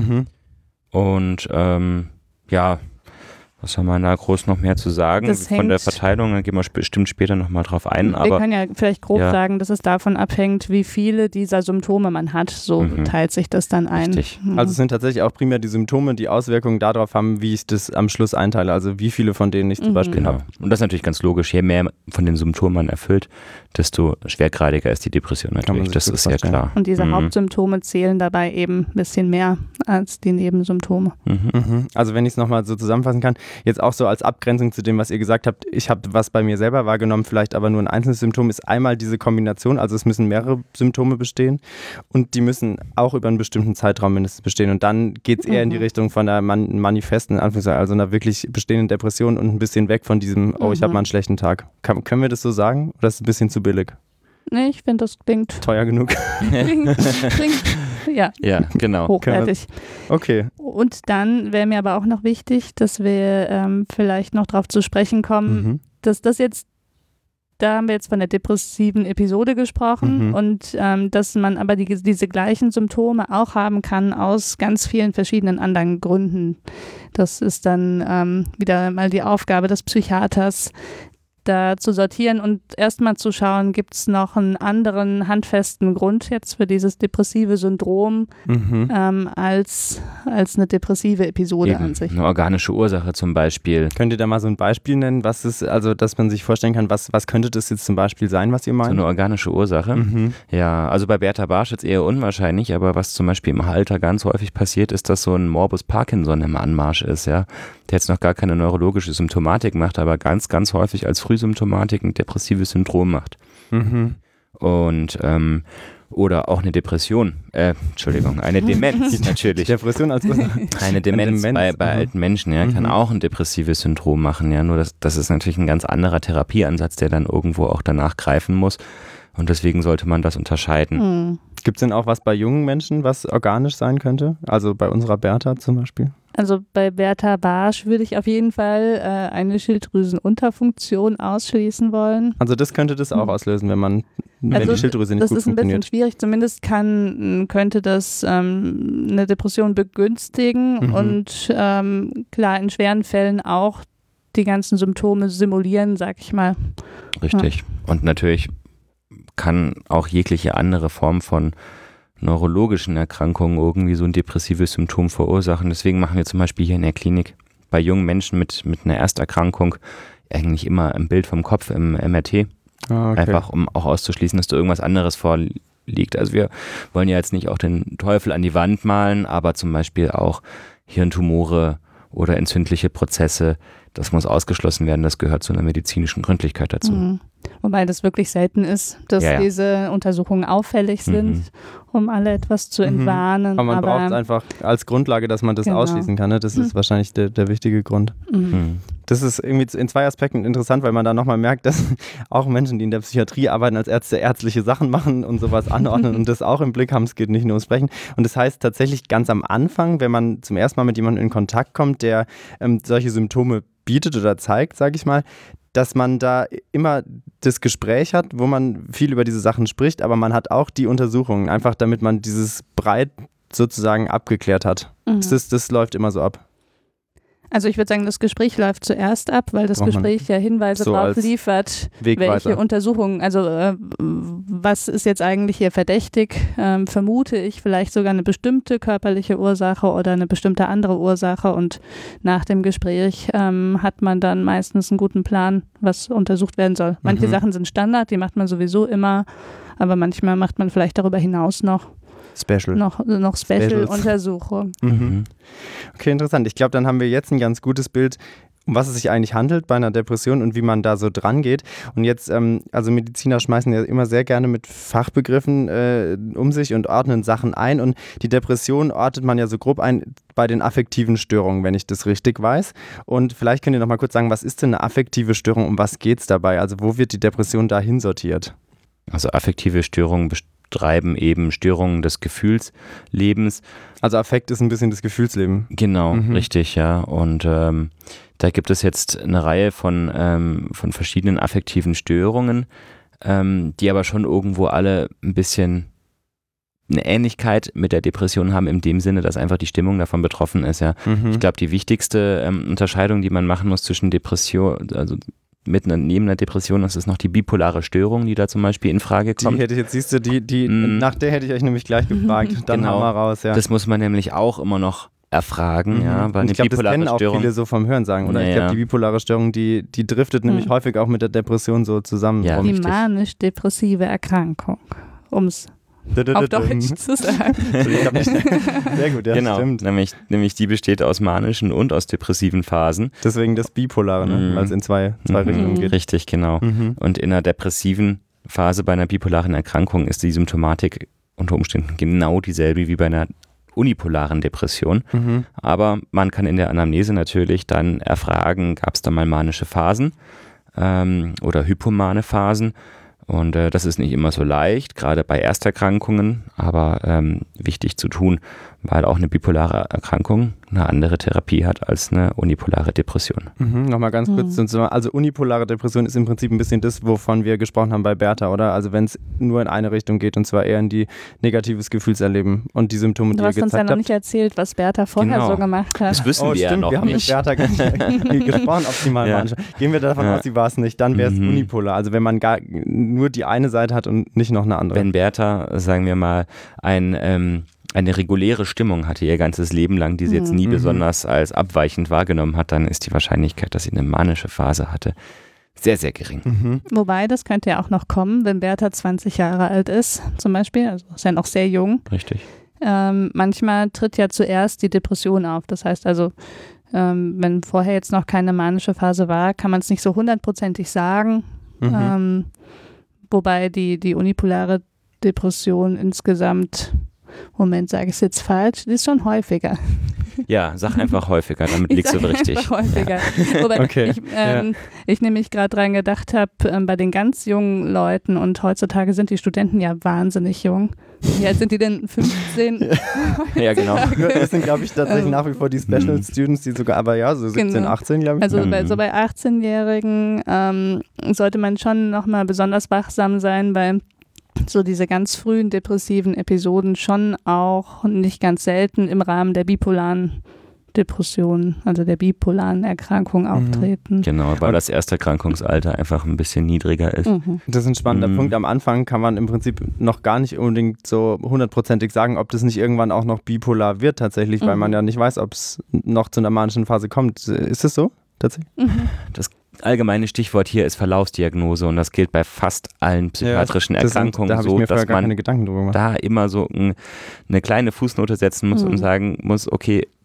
Und ja, was soll man da groß noch mehr zu sagen? Das Von der hängt- Verteilung, da gehen wir bestimmt später nochmal drauf ein. Wir Aber können ja vielleicht grob ja. sagen, dass es davon abhängt, wie viele dieser Symptome man hat. So teilt sich das dann ein. Richtig. Also es sind tatsächlich auch primär die Symptome, die Auswirkungen darauf haben, wie ich das am Schluss einteile. Also wie viele von denen ich zum Beispiel Genau. habe. Und das ist natürlich ganz logisch. Je mehr von den Symptomen man erfüllt, desto schwergradiger ist die Depression Kann man natürlich. sich Das gut ist ja vorstellen. klar. Und diese Hauptsymptome zählen dabei eben ein bisschen mehr als die Nebensymptome. Also wenn ich es nochmal so zusammenfassen kann, jetzt auch so als Abgrenzung zu dem, was ihr gesagt habt, ich habe was bei mir selber wahrgenommen, vielleicht aber nur ein einzelnes Symptom, ist einmal diese Kombination, also es müssen mehrere Symptome bestehen und die müssen auch über einen bestimmten Zeitraum mindestens bestehen und dann geht es eher in die Richtung von einer manifesten, in Anführungszeichen, also einer wirklich bestehenden Depression und ein bisschen weg von diesem, oh, ich habe mal einen schlechten Tag. Können wir das so sagen oder ist es ein bisschen zu billig? Nee, ich finde, das klingt Teuer genug? ja, Ja, genau. hochwertig. Okay. Und dann wäre mir aber auch noch wichtig, dass wir vielleicht noch darauf zu sprechen kommen, dass das jetzt, da haben wir jetzt von der depressiven Episode gesprochen und dass man aber diese gleichen Symptome auch haben kann aus ganz vielen verschiedenen anderen Gründen. Das ist dann wieder mal die Aufgabe des Psychiaters, da zu sortieren und erstmal zu schauen, gibt es noch einen anderen handfesten Grund jetzt für dieses depressive Syndrom als eine depressive Episode Eben, an sich. eine organische Ursache zum Beispiel. Könnt ihr da mal so ein Beispiel nennen, was ist, also dass man sich vorstellen kann, was könnte das jetzt zum Beispiel sein, was ihr So meint? eine organische Ursache. Ja, also bei Berta Barsch jetzt eher unwahrscheinlich, aber was zum Beispiel im Alter ganz häufig passiert, ist, dass so ein Morbus Parkinson im Anmarsch ist, ja. Der jetzt noch gar keine neurologische Symptomatik macht, aber ganz, ganz häufig als Frühsymptomatik ein depressives Syndrom macht. Und oder auch eine Depression, eine Demenz natürlich. Depression als Ursache. Eine Demenz bei Aha. alten Menschen, ja, kann auch ein depressives Syndrom machen, ja, nur das ist natürlich ein ganz anderer Therapieansatz, der dann irgendwo auch danach greifen muss und deswegen sollte man das unterscheiden. Gibt es denn auch was bei jungen Menschen, was organisch sein könnte? Also bei unserer Bertha zum Beispiel? Also bei Berta Barsch würde ich auf jeden Fall eine Schilddrüsenunterfunktion ausschließen wollen. Also das könnte das auch auslösen, wenn die Schilddrüse nicht Das gut ist ein bisschen funktioniert. schwierig. Zumindest könnte das eine Depression begünstigen und klar in schweren Fällen auch die ganzen Symptome simulieren, sag ich mal. Richtig. Und natürlich kann auch jegliche andere Form von neurologischen Erkrankungen irgendwie so ein depressives Symptom verursachen. Deswegen machen wir zum Beispiel hier in der Klinik bei jungen Menschen mit einer Ersterkrankung eigentlich immer ein Bild vom Kopf im MRT. Ah, okay. Einfach, um auch auszuschließen, dass da irgendwas anderes vorliegt. Also wir wollen ja jetzt nicht auch den Teufel an die Wand malen, aber zum Beispiel auch Hirntumore oder entzündliche Prozesse, das muss ausgeschlossen werden, das gehört zu einer medizinischen Gründlichkeit dazu. Wobei das wirklich selten ist, dass diese Untersuchungen auffällig sind, um alle etwas zu entwarnen. Aber man braucht es einfach als Grundlage, dass man das ausschließen kann. Ne? Das ist wahrscheinlich der wichtige Grund. Das ist irgendwie in 2 Aspekten interessant, weil man da nochmal merkt, dass auch Menschen, die in der Psychiatrie arbeiten, als Ärzte ärztliche Sachen machen und sowas anordnen und das auch im Blick haben. Es geht nicht nur ums Sprechen. Und das heißt tatsächlich ganz am Anfang, wenn man zum ersten Mal mit jemandem in Kontakt kommt, der solche Symptome bietet oder zeigt, sage ich mal, dass man da immer das Gespräch hat, wo man viel über diese Sachen spricht, aber man hat auch die Untersuchungen, einfach damit man dieses breit sozusagen abgeklärt hat. Das läuft immer so ab. Also ich würde sagen, das Gespräch läuft zuerst ab, weil das Gespräch ja Hinweise so darauf liefert, Wegweiser. welche Untersuchungen, also was ist jetzt eigentlich hier verdächtig, vermute ich vielleicht sogar eine bestimmte körperliche Ursache oder eine bestimmte andere Ursache und nach dem Gespräch hat man dann meistens einen guten Plan, was untersucht werden soll. Manche Sachen sind Standard, die macht man sowieso immer, aber manchmal macht man vielleicht darüber hinaus noch Special-Untersuchungen. Okay, interessant. Ich glaube, dann haben wir jetzt ein ganz gutes Bild, um was es sich eigentlich handelt bei einer Depression und wie man da so dran geht. Und jetzt, also Mediziner schmeißen ja immer sehr gerne mit Fachbegriffen um sich und ordnen Sachen ein. Und die Depression ordnet man ja so grob ein bei den affektiven Störungen, wenn ich das richtig weiß. Und vielleicht könnt ihr noch mal kurz sagen, was ist denn eine affektive Störung, um was geht es dabei? Also wo wird die Depression da hinsortiert? Also affektive Störungen beschreiben eben Störungen des Gefühlslebens. Also Affekt ist ein bisschen das Gefühlsleben. Genau, richtig, ja. Und da gibt es jetzt eine Reihe von verschiedenen affektiven Störungen, die aber schon irgendwo alle ein bisschen eine Ähnlichkeit mit der Depression haben, in dem Sinne, dass einfach die Stimmung davon betroffen ist. Ja. Ich glaube, die wichtigste Unterscheidung, die man machen muss zwischen Depression, also neben einer Depression ist es noch die bipolare Störung, die da zum Beispiel in Frage kommt. Die hätte ich jetzt, siehst du, nach der hätte ich euch nämlich gleich gefragt. Dann genau. Hau mal raus. Ja. Das muss man nämlich auch immer noch erfragen. Ja, weil und ich glaube, das kennen auch viele so vom Hörensagen. Oder ich glaube, die bipolare Störung, die driftet nämlich häufig auch mit der Depression so zusammen. Ja, die manisch-depressive Erkrankung, ums auf Deutsch zu sagen. Sehr gut, ja, genau, stimmt. Nämlich die besteht aus manischen und aus depressiven Phasen. Deswegen das Bipolare, ne? Weil es in zwei Richtungen geht. Richtig, genau. Und in einer depressiven Phase bei einer bipolaren Erkrankung ist die Symptomatik unter Umständen genau dieselbe wie bei einer unipolaren Depression. Aber man kann in der Anamnese natürlich dann erfragen, gab es da mal manische Phasen oder hypomane Phasen. Und das ist nicht immer so leicht, gerade bei Ersterkrankungen, aber wichtig zu tun, weil auch eine bipolare Erkrankung eine andere Therapie hat als eine unipolare Depression. Nochmal ganz kurz, also unipolare Depression ist im Prinzip ein bisschen das, wovon wir gesprochen haben bei Bertha, oder? Also wenn es nur in eine Richtung geht und zwar eher in die negatives Gefühlserleben und die Symptome, die ihr gezeigt habt. Du hast uns ja noch nicht erzählt, was Bertha vorher so gemacht hat. Das wissen wir ja noch wir haben nicht. Wir haben mit Bertha gesprochen, optimal manisch. Gehen wir davon aus, sie war es nicht, dann wäre es unipolar. Also wenn man nur die eine Seite hat und nicht noch eine andere. Wenn Bertha, sagen wir mal, eine reguläre Stimmung hatte ihr ganzes Leben lang, die sie jetzt nie besonders als abweichend wahrgenommen hat, dann ist die Wahrscheinlichkeit, dass sie eine manische Phase hatte, sehr, sehr gering. Wobei, das könnte ja auch noch kommen, wenn Bertha 20 Jahre alt ist, zum Beispiel, also ist ja noch sehr jung. Richtig. Manchmal tritt ja zuerst die Depression auf. Das heißt also, wenn vorher jetzt noch keine manische Phase war, kann man es nicht so 100%ig sagen. Wobei die unipolare Depression insgesamt, Moment, sage ich es jetzt falsch, die ist schon häufiger. Ja, sag einfach häufiger, damit liegst du richtig. Einfach häufiger. Ja. Wobei ich nämlich gerade dran gedacht habe, bei den ganz jungen Leuten, und heutzutage sind die Studenten ja wahnsinnig jung. Wie alt sind die denn? 15? Ja, genau. Das sind, glaube ich, tatsächlich nach wie vor die Special Students, die sogar, aber ja, so 17, 18, glaube ich. Also bei 18-Jährigen sollte man schon nochmal besonders wachsam sein, weil so diese ganz frühen depressiven Episoden schon auch nicht ganz selten im Rahmen der bipolaren Depression, also der bipolaren Erkrankung auftreten. Genau, weil das Ersterkrankungsalter einfach ein bisschen niedriger ist. Das ist ein spannender Punkt. Am Anfang kann man im Prinzip noch gar nicht unbedingt so 100%ig sagen, ob das nicht irgendwann auch noch bipolar wird tatsächlich, weil man ja nicht weiß, ob es noch zu einer manischen Phase kommt. Ist es so tatsächlich? Das allgemeine Stichwort hier ist Verlaufsdiagnose und das gilt bei fast allen psychiatrischen Erkrankungen da so, dass man keine Gedanken drüber gemacht. da immer so eine kleine Fußnote setzen muss und sagen muss, okay,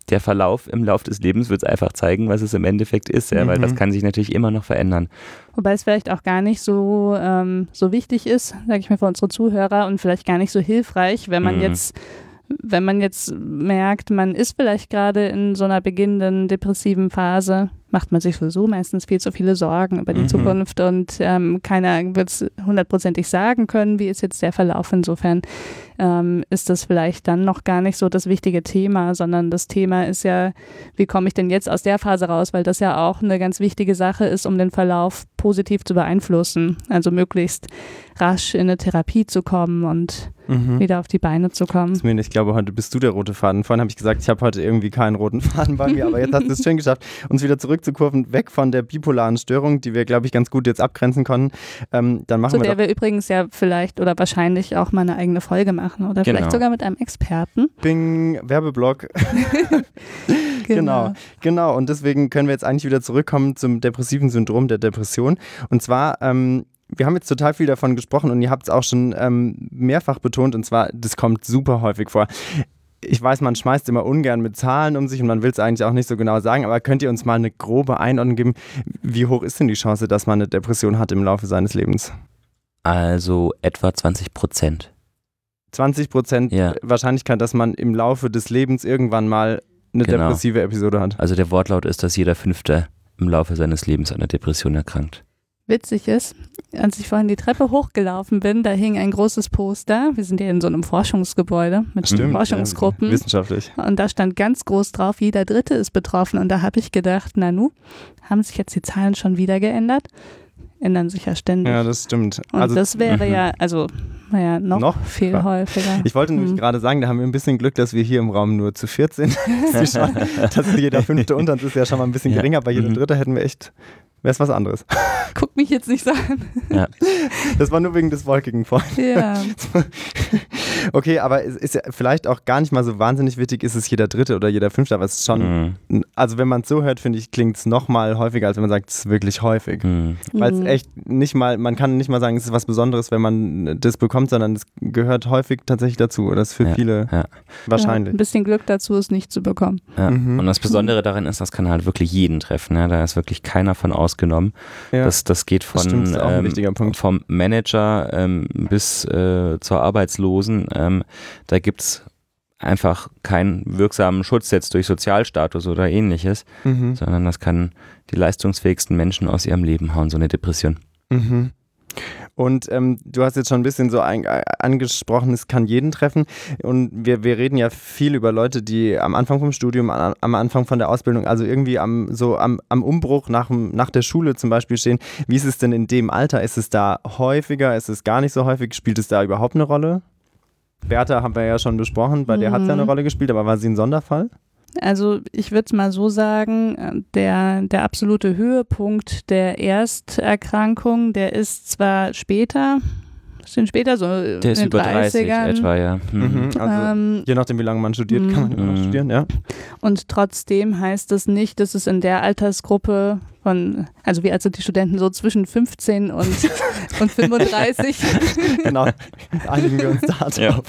der Verlauf im Lauf des Lebens wird es einfach zeigen, was es im Endeffekt ist, ja, weil das kann sich natürlich immer noch verändern. Wobei es vielleicht auch gar nicht so wichtig ist, sage ich mir, für unsere Zuhörer und vielleicht gar nicht so hilfreich, wenn man jetzt merkt, man ist vielleicht gerade in so einer beginnenden depressiven Phase, macht man sich sowieso meistens viel zu viele Sorgen über die Zukunft und keiner wird es 100%ig sagen können, wie ist jetzt der Verlauf. Insofern ist das vielleicht dann noch gar nicht so das wichtige Thema, sondern das Thema ist ja, wie komme ich denn jetzt aus der Phase raus, weil das ja auch eine ganz wichtige Sache ist, um den Verlauf positiv zu beeinflussen, also möglichst rasch in eine Therapie zu kommen und wieder auf die Beine zu kommen. Ich glaube, heute bist du der rote Faden. Vorhin habe ich gesagt, ich habe heute irgendwie keinen roten Faden bei mir, aber jetzt hast du es schön geschafft, uns wieder zurückzukurven, weg von der bipolaren Störung, die wir, glaube ich, ganz gut jetzt abgrenzen konnten. Dann machen zu der wir übrigens ja vielleicht oder wahrscheinlich auch mal eine eigene Folge machen oder vielleicht sogar mit einem Experten. Bing, Werbeblock. Genau. Und deswegen können wir jetzt eigentlich wieder zurückkommen zum depressiven Syndrom der Depression. Und zwar wir haben jetzt total viel davon gesprochen und ihr habt es auch schon mehrfach betont, und zwar, das kommt super häufig vor. Ich weiß, man schmeißt immer ungern mit Zahlen um sich und man will es eigentlich auch nicht so genau sagen, aber könnt ihr uns mal eine grobe Einordnung geben, wie hoch ist denn die Chance, dass man eine Depression hat im Laufe seines Lebens? Also etwa 20%. 20% Wahrscheinlichkeit, dass man im Laufe des Lebens irgendwann mal eine depressive Episode hat. Also der Wortlaut ist, dass jeder Fünfte im Laufe seines Lebens an einer Depression erkrankt. Witzig ist, als ich vorhin die Treppe hochgelaufen bin, da hing ein großes Poster. Wir sind ja in so einem Forschungsgebäude mit Forschungsgruppen. Wissenschaftlich. Und da stand ganz groß drauf, jeder Dritte ist betroffen. Und da habe ich gedacht, Nanu, haben sich jetzt die Zahlen schon wieder geändert? Ändern sich ja ständig. Ja, das stimmt. Und also, das wäre noch viel häufiger. Ich wollte nämlich gerade sagen, da haben wir ein bisschen Glück, dass wir hier im Raum nur zu viert sind. Dass jeder Fünfte unter uns ist ja schon mal ein bisschen geringer, aber jeder Dritte hätten wir echt, wäre es was anderes. Guck mich jetzt nicht so an. Ja. Das war nur wegen des wolkigen vorhin. Ja. Okay, aber es ist ja vielleicht auch gar nicht mal so wahnsinnig wichtig, ist es jeder Dritte oder jeder Fünfte, aber es ist schon, also wenn man es so hört, finde ich, klingt es noch mal häufiger, als wenn man sagt, es ist wirklich häufig. Weil es echt nicht mal, man kann nicht mal sagen, es ist was Besonderes, wenn man das bekommt, sondern es gehört häufig tatsächlich dazu. Oder das ist für viele wahrscheinlich. Ja, ein bisschen Glück dazu, es nicht zu bekommen. Ja. Und das Besondere darin ist, das kann halt wirklich jeden treffen. Ne? Da ist wirklich keiner von ausgenommen. Ja. Das geht vom Manager bis zur Arbeitslosen. Da gibt es einfach keinen wirksamen Schutz jetzt durch Sozialstatus oder ähnliches, sondern das kann die leistungsfähigsten Menschen aus ihrem Leben hauen, so eine Depression. Und du hast jetzt schon ein bisschen so angesprochen, es kann jeden treffen. Und wir reden ja viel über Leute, die am Anfang vom Studium, am Anfang von der Ausbildung, also irgendwie am Umbruch nach der Schule zum Beispiel stehen. Wie ist es denn in dem Alter? Ist es da häufiger? Ist es gar nicht so häufig? Spielt es da überhaupt eine Rolle? Bertha haben wir ja schon besprochen, bei der hat es ja eine Rolle gespielt, aber war sie ein Sonderfall? Also ich würde es mal so sagen, der absolute Höhepunkt der Ersterkrankung, der ist zwar später, so der ist über 30 etwa, ja. Also je nachdem, wie lange man studiert, kann man immer noch studieren, ja. Und trotzdem heißt es nicht, dass es in der Altersgruppe also wie alt sind die Studenten, so zwischen 15 und 35. Genau, einigen wir uns da drauf. Ja.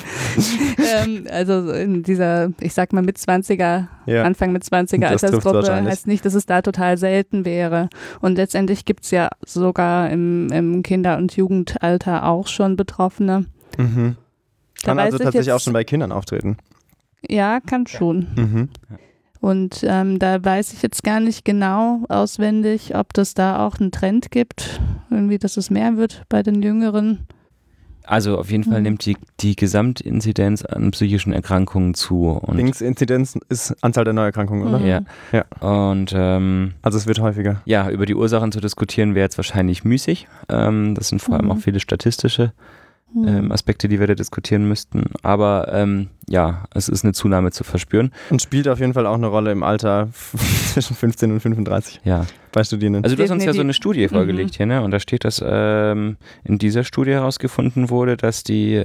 Also in dieser, ich sag mal Anfang mit 20er Altersgruppe heißt nicht, dass es da total selten wäre. Und letztendlich gibt es ja sogar im Kinder- und Jugendalter auch schon Betroffene. Kann also tatsächlich auch schon bei Kindern auftreten? Ja, kann schon. Und da weiß ich jetzt gar nicht genau auswendig, ob das da auch einen Trend gibt, irgendwie, dass es mehr wird bei den Jüngeren. Also auf jeden Fall nimmt die Gesamtinzidenz an psychischen Erkrankungen zu. Inzidenz ist Anzahl der Neuerkrankungen, oder? Ja. Und also es wird häufiger. Ja, über die Ursachen zu diskutieren wäre jetzt wahrscheinlich müßig. Das sind vor allem auch viele statistische Aspekte, die wir da diskutieren müssten. Aber es ist eine Zunahme zu verspüren. Und spielt auf jeden Fall auch eine Rolle im Alter zwischen 15 und 35 bei Studierenden. Also du hast uns ja so eine Studie vorgelegt hier, ne? Und da steht, dass in dieser Studie herausgefunden wurde, dass die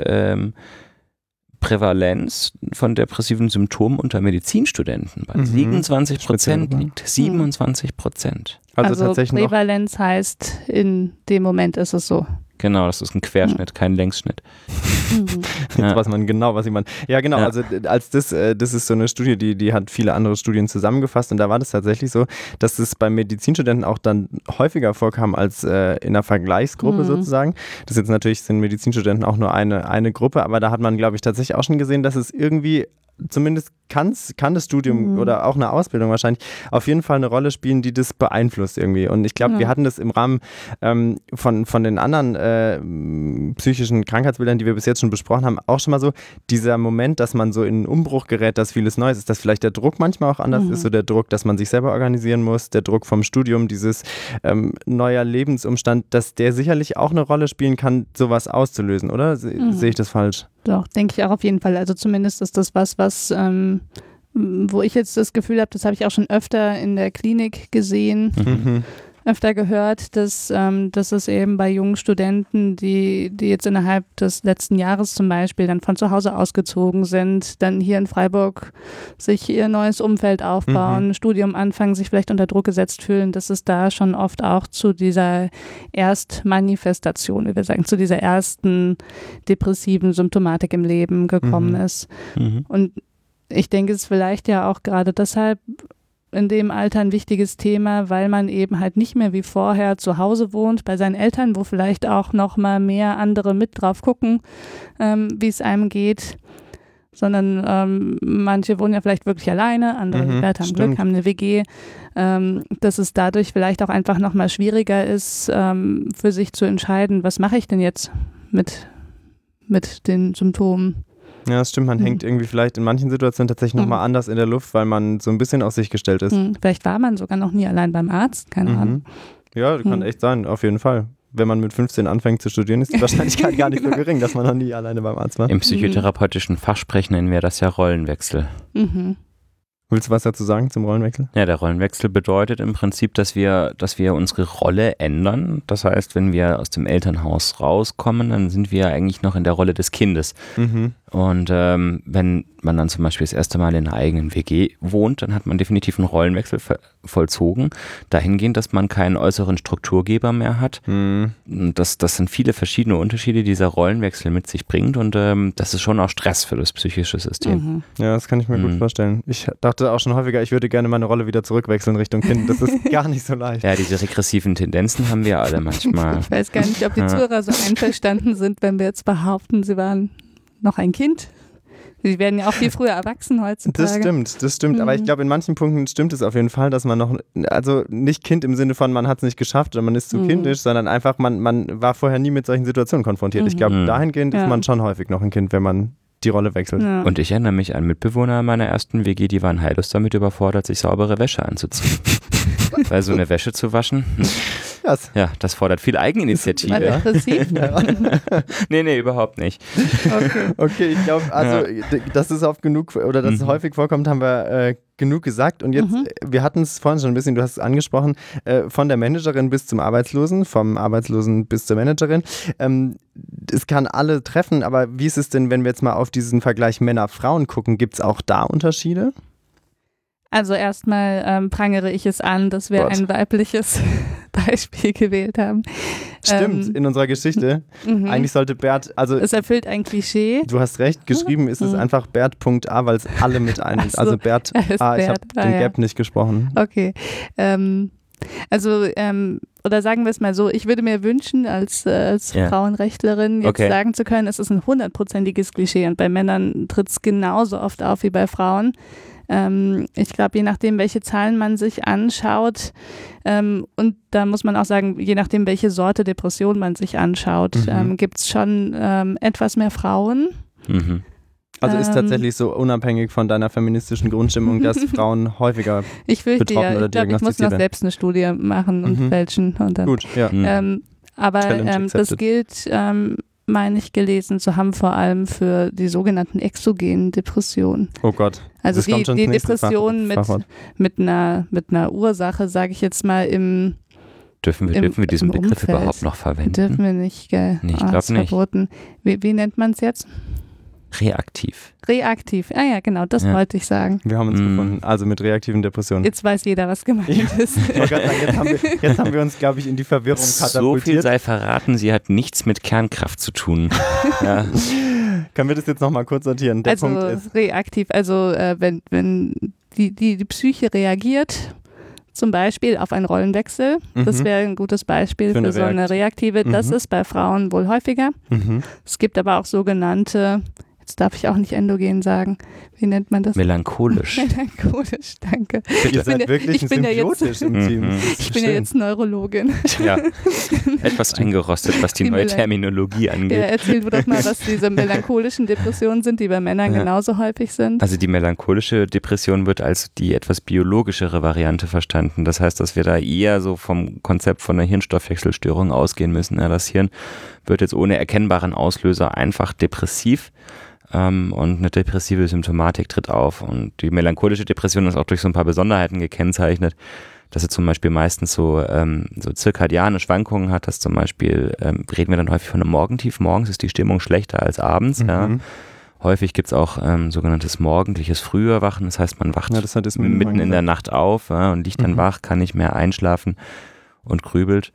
Prävalenz von depressiven Symptomen unter Medizinstudenten bei 27% liegt. 27%. Also tatsächlich Prävalenz heißt, in dem Moment ist es so. Genau, das ist ein Querschnitt, kein Längsschnitt. Jetzt weiß man genau, was ich meine. Ja, genau, Ja. also das ist so eine Studie, die hat viele andere Studien zusammengefasst und da war das tatsächlich so, dass es bei Medizinstudenten auch dann häufiger vorkam als in einer Vergleichsgruppe sozusagen. Das jetzt natürlich sind Medizinstudenten auch nur eine Gruppe, aber da hat man, glaube ich, tatsächlich auch schon gesehen, dass es irgendwie zumindest kann das Studium oder auch eine Ausbildung wahrscheinlich auf jeden Fall eine Rolle spielen, die das beeinflusst irgendwie. Und ich glaube, wir hatten das im Rahmen von den anderen psychischen Krankheitsbildern, die wir bis jetzt schon besprochen haben, auch schon mal so, dieser Moment, dass man so in einen Umbruch gerät, dass vieles Neues ist, dass vielleicht der Druck manchmal auch anders ist, so der Druck, dass man sich selber organisieren muss, der Druck vom Studium, dieses neuer Lebensumstand, dass der sicherlich auch eine Rolle spielen kann, sowas auszulösen, oder? Sehe ich das falsch? Doch, denke ich auch auf jeden Fall. Also zumindest ist das was wo ich jetzt das Gefühl habe, das habe ich auch schon öfter in der Klinik gesehen, öfter gehört, dass es eben bei jungen Studenten, die jetzt innerhalb des letzten Jahres zum Beispiel dann von zu Hause ausgezogen sind, dann hier in Freiburg sich ihr neues Umfeld aufbauen, Studium anfangen, sich vielleicht unter Druck gesetzt fühlen, dass es da schon oft auch zu dieser Erstmanifestation, wie wir sagen, zu dieser ersten depressiven Symptomatik im Leben gekommen ist. Und ich denke, es ist vielleicht ja auch gerade deshalb in dem Alter ein wichtiges Thema, weil man eben halt nicht mehr wie vorher zu Hause wohnt, bei seinen Eltern, wo vielleicht auch noch mal mehr andere mit drauf gucken, wie es einem geht, sondern manche wohnen ja vielleicht wirklich alleine, andere haben Glück, haben eine WG, dass es dadurch vielleicht auch einfach noch mal schwieriger ist, für sich zu entscheiden, was mache ich denn jetzt mit den Symptomen. Ja, das stimmt, man hängt irgendwie vielleicht in manchen Situationen tatsächlich nochmal anders in der Luft, weil man so ein bisschen auf sich gestellt ist. Vielleicht war man sogar noch nie allein beim Arzt, keine Ahnung. Ja, kann echt sein, auf jeden Fall. Wenn man mit 15 anfängt zu studieren, ist die Wahrscheinlichkeit gar nicht so gering, dass man noch nie alleine beim Arzt war. Im psychotherapeutischen Fachsprech nennen wir das ja Rollenwechsel. Willst du was dazu sagen zum Rollenwechsel? Ja, der Rollenwechsel bedeutet im Prinzip, dass wir unsere Rolle ändern. Das heißt, wenn wir aus dem Elternhaus rauskommen, dann sind wir eigentlich noch in der Rolle des Kindes. Und wenn man dann zum Beispiel das erste Mal in einer eigenen WG wohnt, dann hat man definitiv einen Rollenwechsel vollzogen. Dahingehend, dass man keinen äußeren Strukturgeber mehr hat. Das sind viele verschiedene Unterschiede, die dieser Rollenwechsel mit sich bringt. Und das ist schon auch Stress für das psychische System. Ja, das kann ich mir gut vorstellen. Ich dachte auch schon häufiger, ich würde gerne meine Rolle wieder zurückwechseln Richtung Kind. Das ist gar nicht so leicht. Ja, diese regressiven Tendenzen haben wir alle manchmal. Ich weiß gar nicht, ob die Zuhörer so einverstanden sind, wenn wir jetzt behaupten, sie waren noch ein Kind. Sie werden ja auch viel früher erwachsen heutzutage. Das stimmt. Aber ich glaube, in manchen Punkten stimmt es auf jeden Fall, dass man noch, also nicht Kind im Sinne von, man hat es nicht geschafft oder man ist zu kindisch, sondern einfach, man war vorher nie mit solchen Situationen konfrontiert. Ich glaube, dahingehend ist man schon häufig noch ein Kind, wenn man die Rolle wechselt. Ja. Und ich erinnere mich an Mitbewohner meiner ersten WG, die waren heillos damit überfordert, sich saubere Wäsche anzuziehen. Weil so eine Wäsche zu waschen, ja, das fordert viel Eigeninitiative. War depressiv? Nee, überhaupt nicht. Okay, ich glaube, also, dass es oft genug oder dass es häufig vorkommt, haben wir genug gesagt. Und jetzt, wir hatten es vorhin schon ein bisschen, du hast es angesprochen, von der Managerin bis zum Arbeitslosen, vom Arbeitslosen bis zur Managerin. Es kann alle treffen, aber wie ist es denn, wenn wir jetzt mal auf diesen Vergleich Männer-Frauen gucken, gibt es auch da Unterschiede? Also erstmal prangere ich es an, dass wir ein weibliches Beispiel gewählt haben. Stimmt, in unserer Geschichte. Eigentlich sollte Bert, also es erfüllt ein Klischee. Du hast recht, geschrieben ist es einfach Bert.a, weil es alle mit ein ist. Also Bert A, ich habe den Gap nicht gesprochen. Okay, oder sagen wir es mal so, ich würde mir wünschen, als Frauenrechtlerin jetzt sagen zu können, es ist ein 100%iges Klischee und bei Männern tritt es genauso oft auf wie bei Frauen. Ich glaube, je nachdem, welche Zahlen man sich anschaut und da muss man auch sagen, je nachdem, welche Sorte Depression man sich anschaut, gibt es schon etwas mehr Frauen. Also ist tatsächlich so unabhängig von deiner feministischen Grundstimmung, dass Frauen häufiger betroffen oder diagnostiziert werden. Ich muss noch selbst eine Studie machen und fälschen. Und dann, gut, ja. Aber das gilt, meine ich, gelesen zu haben, vor allem für die sogenannten exogenen Depressionen. Oh Gott. Also die Depression mit einer Ursache, sage ich jetzt mal, Dürfen wir diesen Begriff überhaupt noch verwenden? Dürfen wir nicht, gell? Nee, ich glaube nicht. Verboten. Wie nennt man es jetzt? Reaktiv. Reaktiv, ja, genau, das wollte ich sagen. Wir haben uns gefunden, also mit reaktiven Depressionen. Jetzt weiß jeder, was gemeint ist. Jetzt haben wir uns, glaube ich, in die Verwirrung katapultiert. So viel sei verraten, sie hat nichts mit Kernkraft zu tun. Können wir das jetzt nochmal kurz sortieren? Der also Punkt ist reaktiv, also wenn die Psyche reagiert, zum Beispiel auf einen Rollenwechsel, das wäre ein gutes Beispiel für so eine reaktive, das ist bei Frauen wohl häufiger. Es gibt aber auch sogenannte, jetzt darf ich auch nicht endogen sagen, wie nennt man das? Melancholisch. Melancholisch, danke. Ihr seid wirklich ein symbiotisches Team. Ich bin ja jetzt Neurologin. Ja, etwas eingerostet, was die neue Terminologie Ja, angeht. erzähl du doch mal, was diese melancholischen Depressionen sind, die bei Männern genauso häufig sind. Also die melancholische Depression wird als die etwas biologischere Variante verstanden. Das heißt, dass wir da eher so vom Konzept von einer Hirnstoffwechselstörung ausgehen müssen. Ja, das Hirn wird jetzt ohne erkennbaren Auslöser einfach depressiv. Und eine depressive Symptomatik tritt auf. Und die melancholische Depression ist auch durch so ein paar Besonderheiten gekennzeichnet, dass sie zum Beispiel meistens so zirkadiane Schwankungen hat, dass zum Beispiel, reden wir dann häufig von einem Morgentief, morgens ist die Stimmung schlechter als abends. Ja. Häufig gibt es auch sogenanntes morgendliches Früherwachen, das heißt, man wacht mitten in der Nacht auf und liegt dann wach, kann nicht mehr einschlafen und grübelt.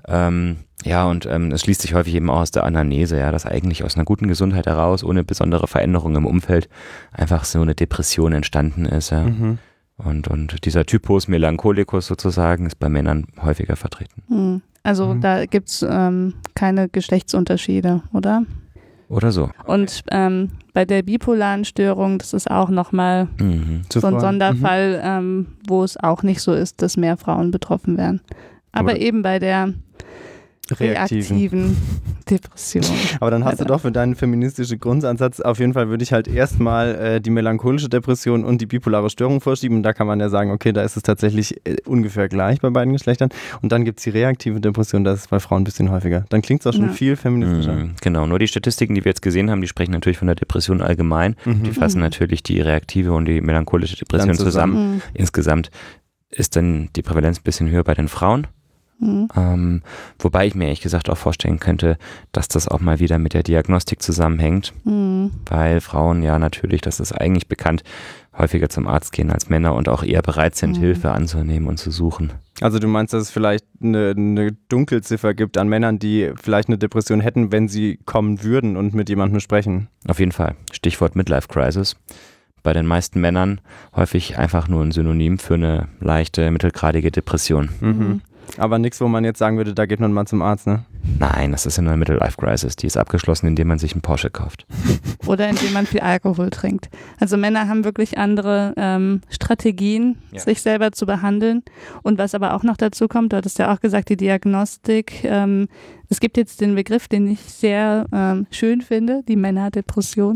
Es schließt sich häufig eben auch aus der Anamnese, ja, dass eigentlich aus einer guten Gesundheit heraus, ohne besondere Veränderungen im Umfeld, einfach so eine Depression entstanden ist. Ja. Und dieser Typus Melancholicus sozusagen ist bei Männern häufiger vertreten. Also da gibt es keine Geschlechtsunterschiede, oder? Oder so. Und bei der bipolaren Störung, das ist auch nochmal so ein Sonderfall, wo es auch nicht so ist, dass mehr Frauen betroffen werden. Aber eben bei der reaktiven Depression. Aber dann hast du doch für deinen feministischen Grundansatz, auf jeden Fall würde ich halt erstmal die melancholische Depression und die bipolare Störung vorschieben. Und da kann man ja sagen, okay, da ist es tatsächlich ungefähr gleich bei beiden Geschlechtern. Und dann gibt es die reaktive Depression, das ist bei Frauen ein bisschen häufiger. Dann klingt es auch schon viel feministischer. Genau, nur die Statistiken, die wir jetzt gesehen haben, die sprechen natürlich von der Depression allgemein. Die fassen natürlich die reaktive und die melancholische Depression zusammen. Insgesamt ist dann die Prävalenz ein bisschen höher bei den Frauen. Wobei ich mir ehrlich gesagt auch vorstellen könnte, dass das auch mal wieder mit der Diagnostik zusammenhängt, weil Frauen ja natürlich, das ist eigentlich bekannt, häufiger zum Arzt gehen als Männer und auch eher bereit sind, Hilfe anzunehmen und zu suchen. Also du meinst, dass es vielleicht eine Dunkelziffer gibt an Männern, die vielleicht eine Depression hätten, wenn sie kommen würden und mit jemandem sprechen? Auf jeden Fall. Stichwort Midlife Crisis. Bei den meisten Männern häufig einfach nur ein Synonym für eine leichte, mittelgradige Depression. Aber nichts, wo man jetzt sagen würde, da geht man mal zum Arzt, ne? Nein, das ist ja nur eine Midlife-Crisis. Die ist abgeschlossen, indem man sich einen Porsche kauft. Oder indem man viel Alkohol trinkt. Also Männer haben wirklich andere Strategien, sich selber zu behandeln. Und was aber auch noch dazu kommt, du hattest ja auch gesagt, die Diagnostik. Es gibt jetzt den Begriff, den ich sehr schön finde, die Männerdepression.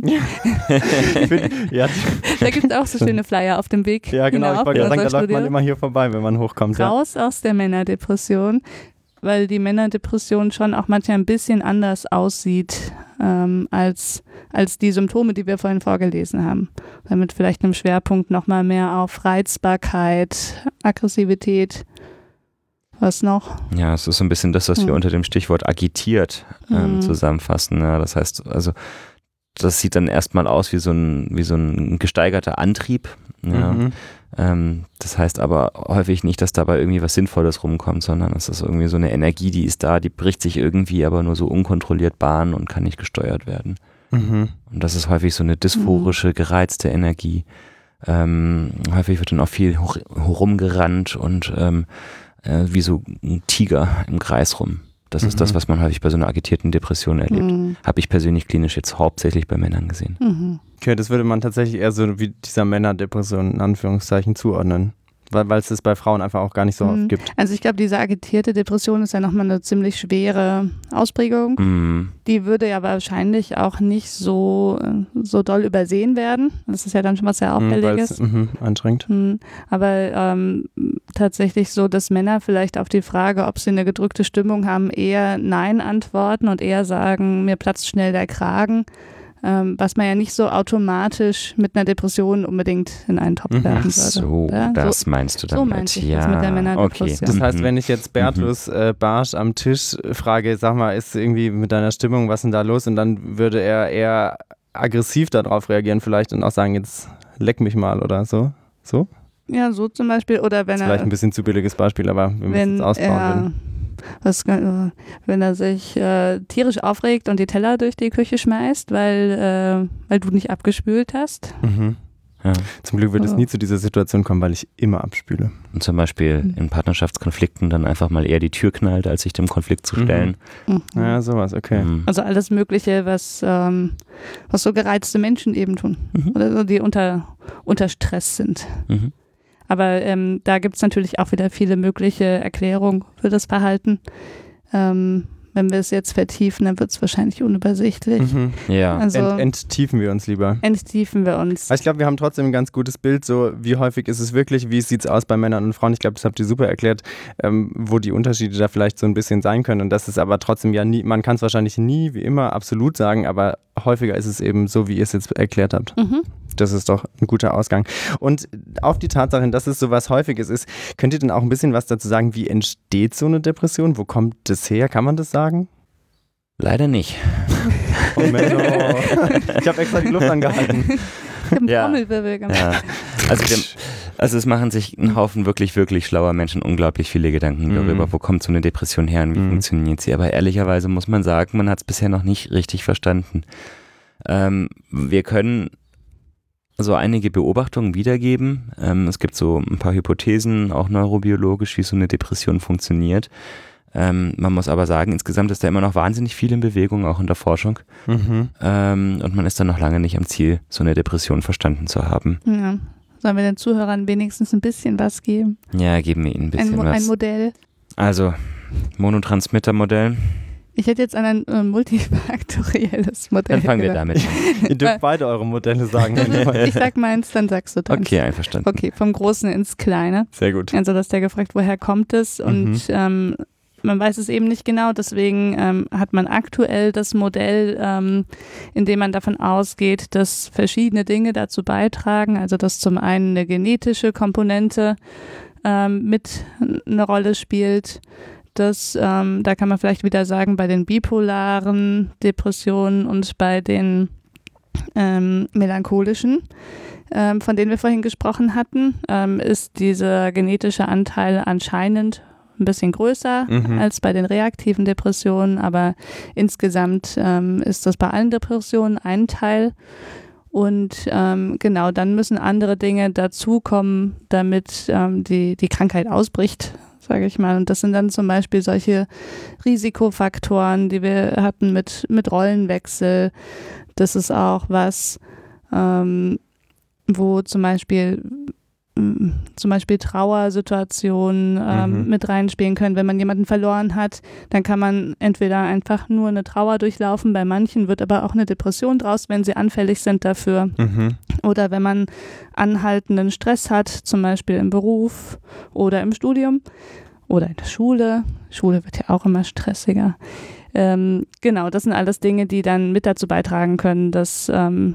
Da gibt es auch so schöne Flyer auf dem Weg. Ja, genau. Ich wollte ja sagen, da läuft man immer hier vorbei, wenn man hochkommt. Raus aus der Männerdepression, weil die Männerdepression schon auch manchmal ein bisschen anders aussieht als die Symptome, die wir vorhin vorgelesen haben. Damit vielleicht einem Schwerpunkt nochmal mehr auf Reizbarkeit, Aggressivität. Was noch? Ja, es ist so ein bisschen das, was wir unter dem Stichwort agitiert zusammenfassen. Ja, das heißt, also das sieht dann erstmal aus wie so ein gesteigerter Antrieb. Ja. Das heißt aber häufig nicht, dass dabei irgendwie was Sinnvolles rumkommt, sondern es ist irgendwie so eine Energie, die ist da, die bricht sich irgendwie aber nur so unkontrolliert Bahn und kann nicht gesteuert werden. Und das ist häufig so eine dysphorische, gereizte Energie. Häufig wird dann auch viel rumgerannt und wie so ein Tiger im Kreis rum. Das ist das, was man häufig bei so einer agitierten Depression erlebt. Habe ich persönlich klinisch jetzt hauptsächlich bei Männern gesehen. Okay, das würde man tatsächlich eher so wie dieser Männerdepression in Anführungszeichen zuordnen. Weil es das bei Frauen einfach auch gar nicht so oft gibt. Also ich glaube, diese agitierte Depression ist ja nochmal eine ziemlich schwere Ausprägung. Die würde ja wahrscheinlich auch nicht so doll übersehen werden. Das ist ja dann schon was sehr Auffälliges. Anstrengend. Aber tatsächlich so, dass Männer vielleicht auf die Frage, ob sie eine gedrückte Stimmung haben, eher Nein antworten und eher sagen, mir platzt schnell der Kragen. Was man ja nicht so automatisch mit einer Depression unbedingt in einen Topf werfen würde. So, ja? Das meinst du damit. So meinte ich das mit der Männerdepression. Okay. Das heißt, wenn ich jetzt Bertus Barsch am Tisch frage, sag mal, ist irgendwie mit deiner Stimmung, was ist denn da los? Und dann würde er eher aggressiv darauf reagieren vielleicht und auch sagen, jetzt leck mich mal oder so. So? Ja, so zum Beispiel. Oder wenn das ist vielleicht ein bisschen zu billiges Beispiel, aber wir müssen es ausbauen. wenn er sich tierisch aufregt und die Teller durch die Küche schmeißt, weil du nicht abgespült hast. Mhm. Ja. Zum Glück wird es nie zu dieser Situation kommen, weil ich immer abspüle. Und zum Beispiel in Partnerschaftskonflikten dann einfach mal eher die Tür knallt, als sich dem Konflikt zu stellen. Mhm. Ja, sowas, okay. Also alles Mögliche, was so gereizte Menschen eben tun. Oder so, die unter Stress sind. Mhm. Aber da gibt es natürlich auch wieder viele mögliche Erklärungen für das Verhalten. Wenn wir es jetzt vertiefen, dann wird es wahrscheinlich unübersichtlich. Mhm. Ja. Also Enttiefen wir uns lieber. Enttiefen wir uns. Aber ich glaube, wir haben trotzdem ein ganz gutes Bild, so wie häufig ist es wirklich, wie sieht es aus bei Männern und Frauen. Ich glaube, das habt ihr super erklärt, wo die Unterschiede da vielleicht so ein bisschen sein können. Und das ist aber trotzdem ja nie, man kann es wahrscheinlich nie, wie immer, absolut sagen, aber häufiger ist es eben so, wie ihr es jetzt erklärt habt. Mhm. Das ist doch ein guter Ausgang. Und auf die Tatsache, dass es so was Häufiges ist, könnt ihr denn auch ein bisschen was dazu sagen, wie entsteht so eine Depression? Wo kommt das her? Kann man das sagen? Leider nicht. Oh Menno. Ich habe extra die Luft angehalten. Ich habe Ja. Trommelwirbel gemacht. Ja. Also es machen sich ein Haufen wirklich, wirklich schlauer Menschen unglaublich viele Gedanken darüber, wo kommt so eine Depression her und wie funktioniert sie. Aber ehrlicherweise muss man sagen, man hat es bisher noch nicht richtig verstanden. Wir können so einige Beobachtungen wiedergeben. Es gibt so ein paar Hypothesen, auch neurobiologisch, wie so eine Depression funktioniert. Man muss aber sagen, insgesamt ist da immer noch wahnsinnig viel in Bewegung, auch in der Forschung. Mhm. Und man ist dann noch lange nicht am Ziel, so eine Depression verstanden zu haben. Ja. Sollen wir den Zuhörern wenigstens ein bisschen was geben? Ja, geben wir ihnen ein bisschen was. Ein Modell. Also, Monotransmitter-Modell. Ich hätte jetzt an ein multifaktorielles Modell Dann fangen wir gedacht. damit an. Ihr dürft beide eure Modelle sagen. Ich sag meins, dann sagst du deins. Okay, einverstanden. Okay, vom Großen ins Kleine. Sehr gut. Also, dass der gefragt, woher kommt es? Und man weiß es eben nicht genau, deswegen hat man aktuell das Modell, in dem man davon ausgeht, dass verschiedene Dinge dazu beitragen, also dass zum einen eine genetische Komponente mit eine Rolle spielt, dass, da kann man vielleicht wieder sagen, bei den bipolaren Depressionen und bei den melancholischen, von denen wir vorhin gesprochen hatten, ist dieser genetische Anteil anscheinend ein bisschen größer als bei den reaktiven Depressionen, aber insgesamt ist das bei allen Depressionen ein Teil. Und genau, dann müssen andere Dinge dazukommen, damit die Krankheit ausbricht, sage ich mal. Und das sind dann zum Beispiel solche Risikofaktoren, die wir hatten mit Rollenwechsel. Das ist auch was, wo zum Beispiel Trauersituationen mit reinspielen können. Wenn man jemanden verloren hat, dann kann man entweder einfach nur eine Trauer durchlaufen, bei manchen wird aber auch eine Depression draus, wenn sie anfällig sind dafür. Oder wenn man anhaltenden Stress hat, zum Beispiel im Beruf oder im Studium oder in der Schule. Schule wird ja auch immer stressiger. Genau, das sind alles Dinge, die dann mit dazu beitragen können, dass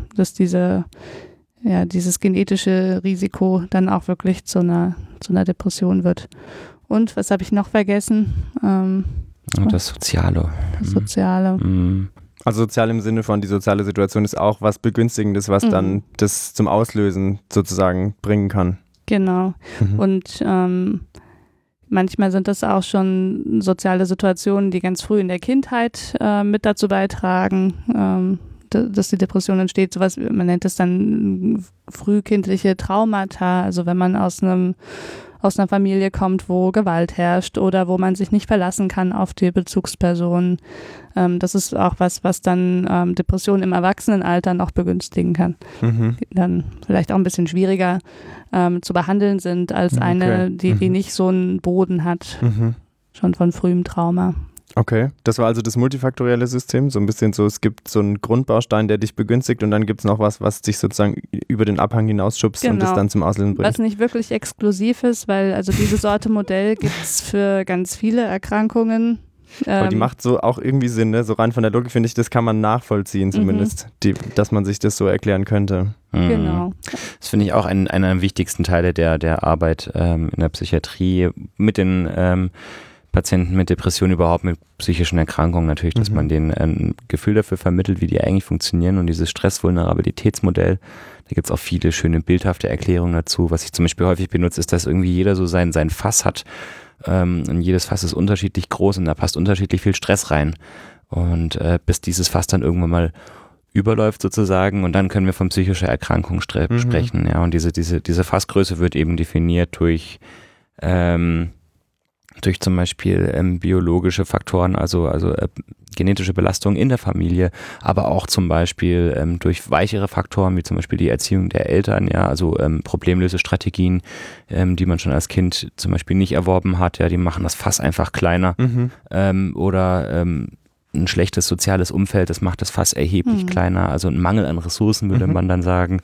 dieses genetische Risiko dann auch wirklich zu einer Depression wird. Und was habe ich noch vergessen? Das Soziale. Das Soziale. Also sozial im Sinne von, die soziale Situation ist auch was Begünstigendes, was dann das zum Auslösen sozusagen bringen kann. Genau. Und manchmal sind das auch schon soziale Situationen, die ganz früh in der Kindheit mit dazu beitragen, dass die Depression entsteht, sowas, man nennt es dann frühkindliche Traumata, also wenn man aus einer Familie kommt, wo Gewalt herrscht oder wo man sich nicht verlassen kann auf die Bezugsperson. Das ist auch was dann Depressionen im Erwachsenenalter noch begünstigen kann. Die dann vielleicht auch ein bisschen schwieriger zu behandeln sind als eine, die nicht so einen Boden hat, schon von frühem Trauma. Okay, das war also das multifaktorielle System, so ein bisschen so, es gibt so einen Grundbaustein, der dich begünstigt und dann gibt es noch was dich sozusagen über den Abhang hinausschubst und das dann zum Auslösen bringt. Was nicht wirklich exklusiv ist, weil also diese Sorte Modell gibt es für ganz viele Erkrankungen. Aber die macht so auch irgendwie Sinn, ne? So rein von der Logik finde ich, das kann man nachvollziehen zumindest, dass man sich das so erklären könnte. Genau. Das finde ich auch einer der wichtigsten Teile der Arbeit in der Psychiatrie mit den Patienten mit Depressionen, überhaupt mit psychischen Erkrankungen natürlich, dass man denen ein Gefühl dafür vermittelt, wie die eigentlich funktionieren und dieses Stressvulnerabilitätsmodell, Da gibt es auch viele schöne bildhafte Erklärungen dazu. Was ich zum Beispiel häufig benutze, ist, dass irgendwie jeder so sein Fass hat. Und jedes Fass ist unterschiedlich groß und da passt unterschiedlich viel Stress rein. Und bis dieses Fass dann irgendwann mal überläuft sozusagen und dann können wir von psychischer Erkrankung sprechen. Ja, und diese Fassgröße wird eben definiert durch zum Beispiel biologische Faktoren, also genetische Belastung in der Familie, aber auch zum Beispiel durch weichere Faktoren, wie zum Beispiel die Erziehung der Eltern, ja, also Problemlösestrategien, die man schon als Kind zum Beispiel nicht erworben hat, ja, die machen das Fass einfach kleiner oder ein schlechtes soziales Umfeld, das macht das Fass erheblich kleiner, also ein Mangel an Ressourcen, würde man dann sagen.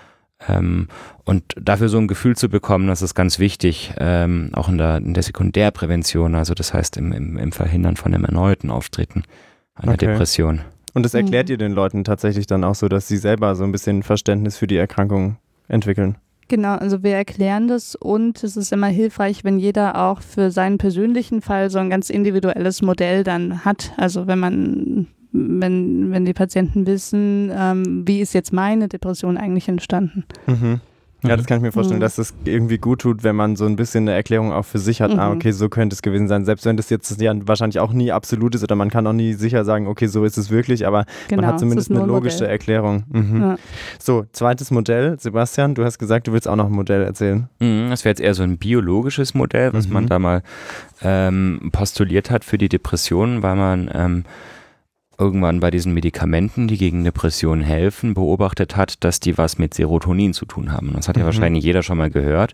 Und dafür so ein Gefühl zu bekommen, das ist ganz wichtig, auch in der Sekundärprävention, also das heißt im Verhindern von einem erneuten Auftreten einer Depression. Und das erklärt ihr den Leuten tatsächlich dann auch so, dass sie selber so ein bisschen Verständnis für die Erkrankung entwickeln? Genau, also wir erklären das und es ist immer hilfreich, wenn jeder auch für seinen persönlichen Fall so ein ganz individuelles Modell dann hat. Also wenn die Patienten wissen, wie ist jetzt meine Depression eigentlich entstanden. Ja, das kann ich mir vorstellen, dass es irgendwie gut tut, wenn man so ein bisschen eine Erklärung auch für sich hat. Okay, so könnte es gewesen sein. Selbst wenn das jetzt ja wahrscheinlich auch nie absolut ist oder man kann auch nie sicher sagen, okay, so ist es wirklich, aber man hat zumindest eine logische Erklärung. Ja. So, zweites Modell. Sebastian, du hast gesagt, du willst auch noch ein Modell erzählen. Das wäre jetzt eher so ein biologisches Modell, was man da mal postuliert hat für die Depression, weil man irgendwann bei diesen Medikamenten, die gegen Depressionen helfen, beobachtet hat, dass die was mit Serotonin zu tun haben. Das hat ja wahrscheinlich jeder schon mal gehört.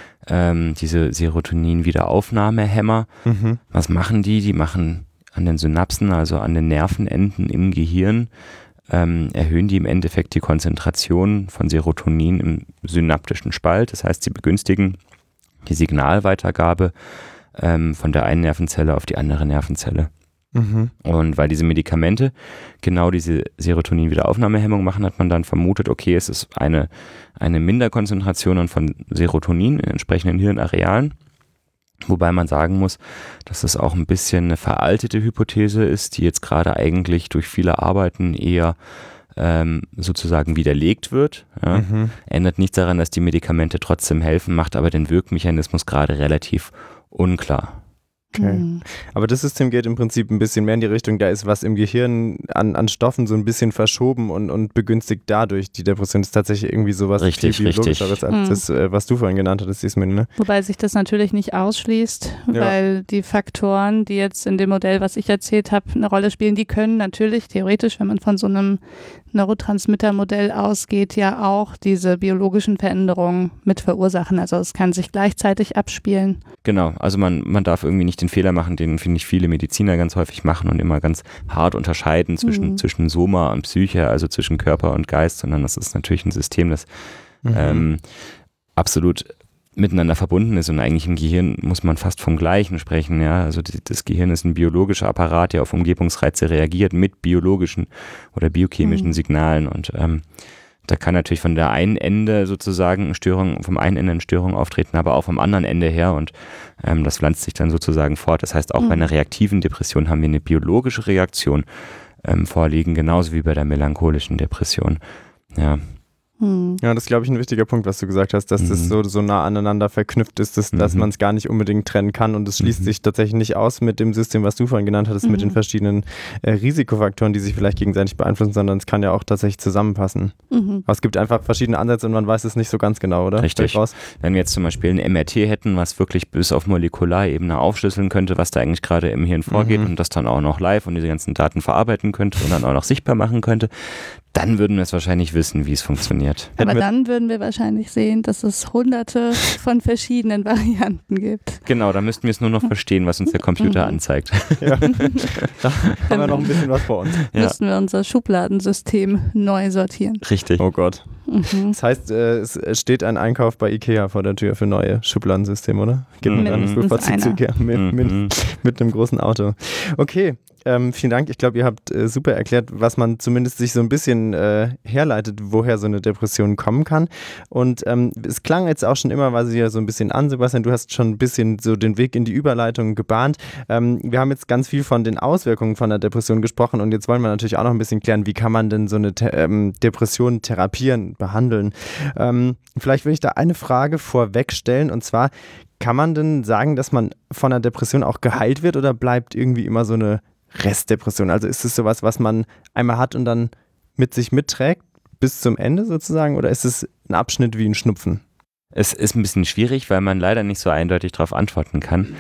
Diese Serotonin-Wiederaufnahmehämmer. Was machen die? Die machen an den Synapsen, also an den Nervenenden im Gehirn, erhöhen die im Endeffekt die Konzentration von Serotonin im synaptischen Spalt. Das heißt, sie begünstigen die Signalweitergabe von der einen Nervenzelle auf die andere Nervenzelle. Und weil diese Medikamente genau diese Serotonin-Wiederaufnahmehemmung machen, hat man dann vermutet, okay, es ist eine Minderkonzentration von Serotonin in entsprechenden Hirnarealen. Wobei man sagen muss, dass das auch ein bisschen eine veraltete Hypothese ist, die jetzt gerade eigentlich durch viele Arbeiten eher sozusagen widerlegt wird. Ja. Ändert nichts daran, dass die Medikamente trotzdem helfen, macht aber den Wirkmechanismus gerade relativ unklar. Okay. Aber das System geht im Prinzip ein bisschen mehr in die Richtung, da ist was im Gehirn an Stoffen so ein bisschen verschoben und begünstigt dadurch. Die Depression ist tatsächlich irgendwie sowas viel biologischeres als das, was du vorhin genannt hattest, Ismin, ne? Wobei sich das natürlich nicht ausschließt, weil die Faktoren, die jetzt in dem Modell, was ich erzählt habe, eine Rolle spielen, die können natürlich theoretisch, wenn man von so einem Neurotransmittermodell ausgeht, ja auch diese biologischen Veränderungen mit verursachen. Also es kann sich gleichzeitig abspielen. Genau, also man darf irgendwie nicht den Fehler machen, den, finde ich, viele Mediziner ganz häufig machen und immer ganz hart unterscheiden zwischen Soma und Psyche, also zwischen Körper und Geist, sondern das ist natürlich ein System, das absolut miteinander verbunden ist und eigentlich im Gehirn muss man fast vom Gleichen sprechen, ja, also das Gehirn ist ein biologischer Apparat, der auf Umgebungsreize reagiert mit biologischen oder biochemischen Signalen und da kann natürlich von der einen Ende sozusagen vom einen Ende eine Störung auftreten, aber auch vom anderen Ende her und das pflanzt sich dann sozusagen fort. Das heißt, auch bei einer reaktiven Depression haben wir eine biologische Reaktion vorliegen, genauso wie bei der melancholischen Depression. Ja. Ja, das ist, glaube ich, ein wichtiger Punkt, was du gesagt hast, dass das so nah aneinander verknüpft ist, dass man es gar nicht unbedingt trennen kann und es schließt sich tatsächlich nicht aus mit dem System, was du vorhin genannt hattest, mit den verschiedenen Risikofaktoren, die sich vielleicht gegenseitig beeinflussen, sondern es kann ja auch tatsächlich zusammenpassen. Aber es gibt einfach verschiedene Ansätze und man weiß es nicht so ganz genau, oder? Richtig. Wenn wir jetzt zum Beispiel ein MRT hätten, was wirklich bis auf Molekularebene aufschlüsseln könnte, was da eigentlich gerade im Hirn vorgeht und das dann auch noch live und diese ganzen Daten verarbeiten könnte und dann auch noch sichtbar machen könnte, dann würden wir es wahrscheinlich wissen, wie es funktioniert. Aber dann würden wir wahrscheinlich sehen, dass es hunderte von verschiedenen Varianten gibt. Genau, da müssten wir es nur noch verstehen, was uns der Computer anzeigt. Ja. Da haben wir noch ein bisschen was vor uns. Müssten wir unser Schubladensystem neu sortieren. Richtig. Oh Gott. Das heißt, es steht ein Einkauf bei Ikea vor der Tür für neue Schubladensysteme, oder? Geht man dann bevorzugt zu Ikea mit einem großen Auto. Okay, Vielen Dank. Ich glaube, ihr habt super erklärt, was man zumindest sich so ein bisschen herleitet, woher so eine Depression kommen kann. Und es klang jetzt auch schon immer, weil sie ja so ein bisschen an, Sebastian, du hast schon ein bisschen so den Weg in die Überleitung gebahnt. Wir haben jetzt ganz viel von den Auswirkungen von der Depression gesprochen und jetzt wollen wir natürlich auch noch ein bisschen klären, wie kann man denn so eine Depression therapieren, behandeln. Vielleicht will ich da eine Frage vorweg stellen und zwar, kann man denn sagen, dass man von einer Depression auch geheilt wird oder bleibt irgendwie immer so eine Restdepression? Also ist es sowas, was man einmal hat und dann mit sich mitträgt bis zum Ende sozusagen oder ist es ein Abschnitt wie ein Schnupfen? Es ist ein bisschen schwierig, weil man leider nicht so eindeutig darauf antworten kann.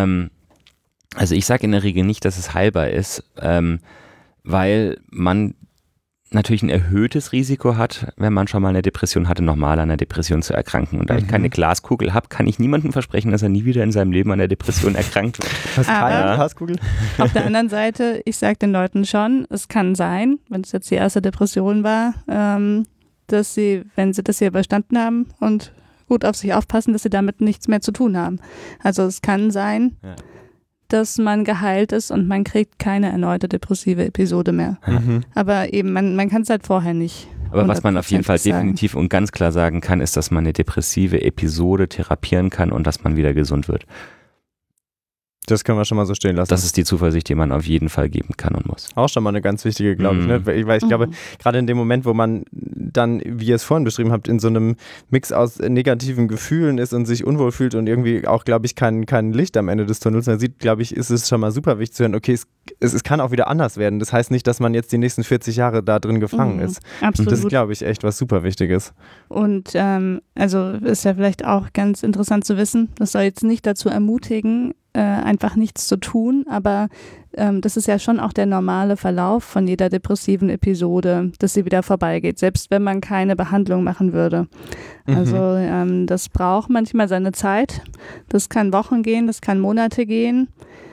Also ich sage in der Regel nicht, dass es heilbar ist, weil man natürlich ein erhöhtes Risiko hat, wenn man schon mal eine Depression hatte, nochmal an einer Depression zu erkranken. Und da ich keine Glaskugel habe, kann ich niemandem versprechen, dass er nie wieder in seinem Leben an der Depression erkrankt wird. Hast du keine Glaskugel? Auf der anderen Seite, ich sage den Leuten schon, es kann sein, wenn es jetzt die erste Depression war, dass sie, wenn sie das hier überstanden haben und gut auf sich aufpassen, dass sie damit nichts mehr zu tun haben. Also es kann sein, dass man geheilt ist und man kriegt keine erneute depressive Episode mehr. Aber eben, man kann es halt vorher nicht. Aber was man auf jeden Fall definitiv und ganz klar sagen kann, ist, dass man eine depressive Episode therapieren kann und dass man wieder gesund wird. Das können wir schon mal so stehen lassen. Das ist die Zuversicht, die man auf jeden Fall geben kann und muss. Auch schon mal eine ganz wichtige, glaube ich. Ne? Weil ich glaube, gerade in dem Moment, wo man dann, wie ihr es vorhin beschrieben habt, in so einem Mix aus negativen Gefühlen ist und sich unwohl fühlt und irgendwie auch, glaube ich, kein Licht am Ende des Tunnels mehr sieht, glaube ich, ist es schon mal super wichtig zu hören, okay, es kann auch wieder anders werden. Das heißt nicht, dass man jetzt die nächsten 40 Jahre da drin gefangen ist. Absolut. Das ist, glaube ich, echt was super Wichtiges. Und also ist ja vielleicht auch ganz interessant zu wissen, das soll jetzt nicht dazu ermutigen, einfach nichts zu tun, aber das ist ja schon auch der normale Verlauf von jeder depressiven Episode, dass sie wieder vorbeigeht, selbst wenn man keine Behandlung machen würde. Also das braucht manchmal seine Zeit, das kann Wochen gehen, das kann Monate gehen,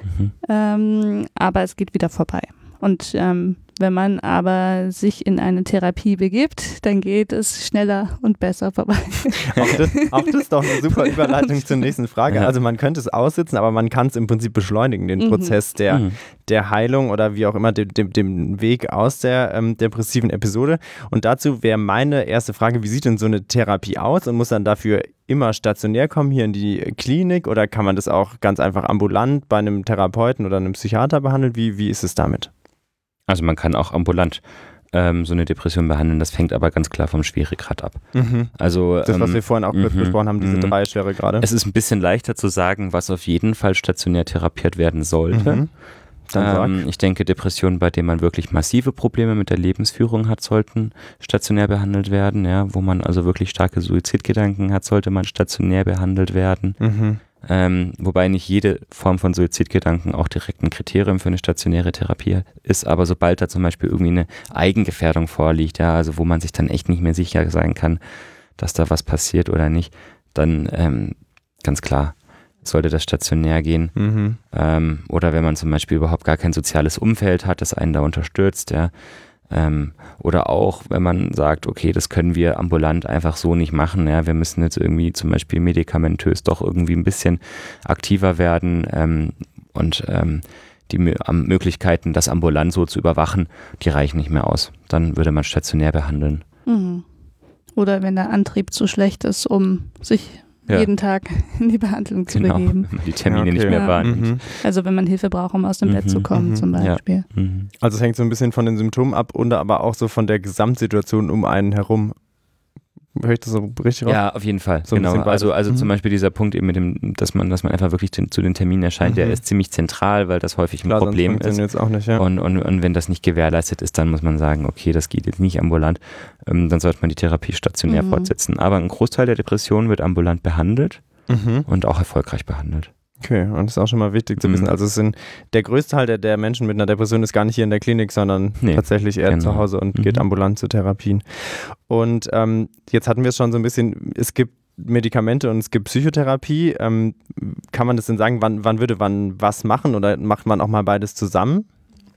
aber es geht wieder vorbei. Und wenn man aber sich in eine Therapie begibt, dann geht es schneller und besser vorbei. Auch das ist doch eine super Überleitung zur nächsten Frage. Also man könnte es aussitzen, aber man kann es im Prinzip beschleunigen, den Prozess der Heilung oder wie auch immer, dem Weg aus der depressiven Episode. Und dazu wäre meine erste Frage, wie sieht denn so eine Therapie aus und muss dann dafür immer stationär kommen hier in die Klinik oder kann man das auch ganz einfach ambulant bei einem Therapeuten oder einem Psychiater behandeln? Wie ist es damit? Also man kann auch ambulant so eine Depression behandeln, das fängt aber ganz klar vom Schweregrad ab. Also, das, was wir vorhin auch kurz besprochen haben, diese 3 Schweregrade. Es ist ein bisschen leichter zu sagen, was auf jeden Fall stationär therapiert werden sollte. Ich denke, Depressionen, bei denen man wirklich massive Probleme mit der Lebensführung hat, sollten stationär behandelt werden. Ja, wo man also wirklich starke Suizidgedanken hat, sollte man stationär behandelt werden. Wobei nicht jede Form von Suizidgedanken auch direkt ein Kriterium für eine stationäre Therapie ist, aber sobald da zum Beispiel irgendwie eine Eigengefährdung vorliegt, ja, also wo man sich dann echt nicht mehr sicher sein kann, dass da was passiert oder nicht, dann ganz klar sollte das stationär gehen. Oder wenn man zum Beispiel überhaupt gar kein soziales Umfeld hat, das einen da unterstützt, ja. Oder auch, wenn man sagt, okay, das können wir ambulant einfach so nicht machen, ja, wir müssen jetzt irgendwie zum Beispiel medikamentös doch irgendwie ein bisschen aktiver werden und die Möglichkeiten, das ambulant so zu überwachen, die reichen nicht mehr aus. Dann würde man stationär behandeln. Oder wenn der Antrieb zu schlecht ist, um sich jeden Tag in die Behandlung zu begeben. Wenn man die Termine nicht mehr wahrnimmt. Also wenn man Hilfe braucht, um aus dem Bett zu kommen zum Beispiel. Also es hängt so ein bisschen von den Symptomen ab und aber auch so von der Gesamtsituation um einen herum. Höre ich das so richtig raus? Ja, auf jeden Fall. So genau. Also zum Beispiel dieser Punkt eben mit dem, dass man einfach wirklich zu den Terminen erscheint, der ist ziemlich zentral, weil das häufig ein Problem ist. Jetzt auch nicht, ja. Und wenn das nicht gewährleistet ist, dann muss man sagen, okay, das geht jetzt nicht ambulant, dann sollte man die Therapie stationär fortsetzen. Aber ein Großteil der Depressionen wird ambulant behandelt und auch erfolgreich behandelt. Okay, und das ist auch schon mal wichtig zu wissen. Also der größte Teil der Menschen mit einer Depression ist gar nicht hier in der Klinik, sondern tatsächlich eher zu Hause und geht ambulant zu Therapien. Und jetzt hatten wir es schon so ein bisschen, es gibt Medikamente und es gibt Psychotherapie. Kann man das denn sagen, wann würde man was machen oder macht man auch mal beides zusammen?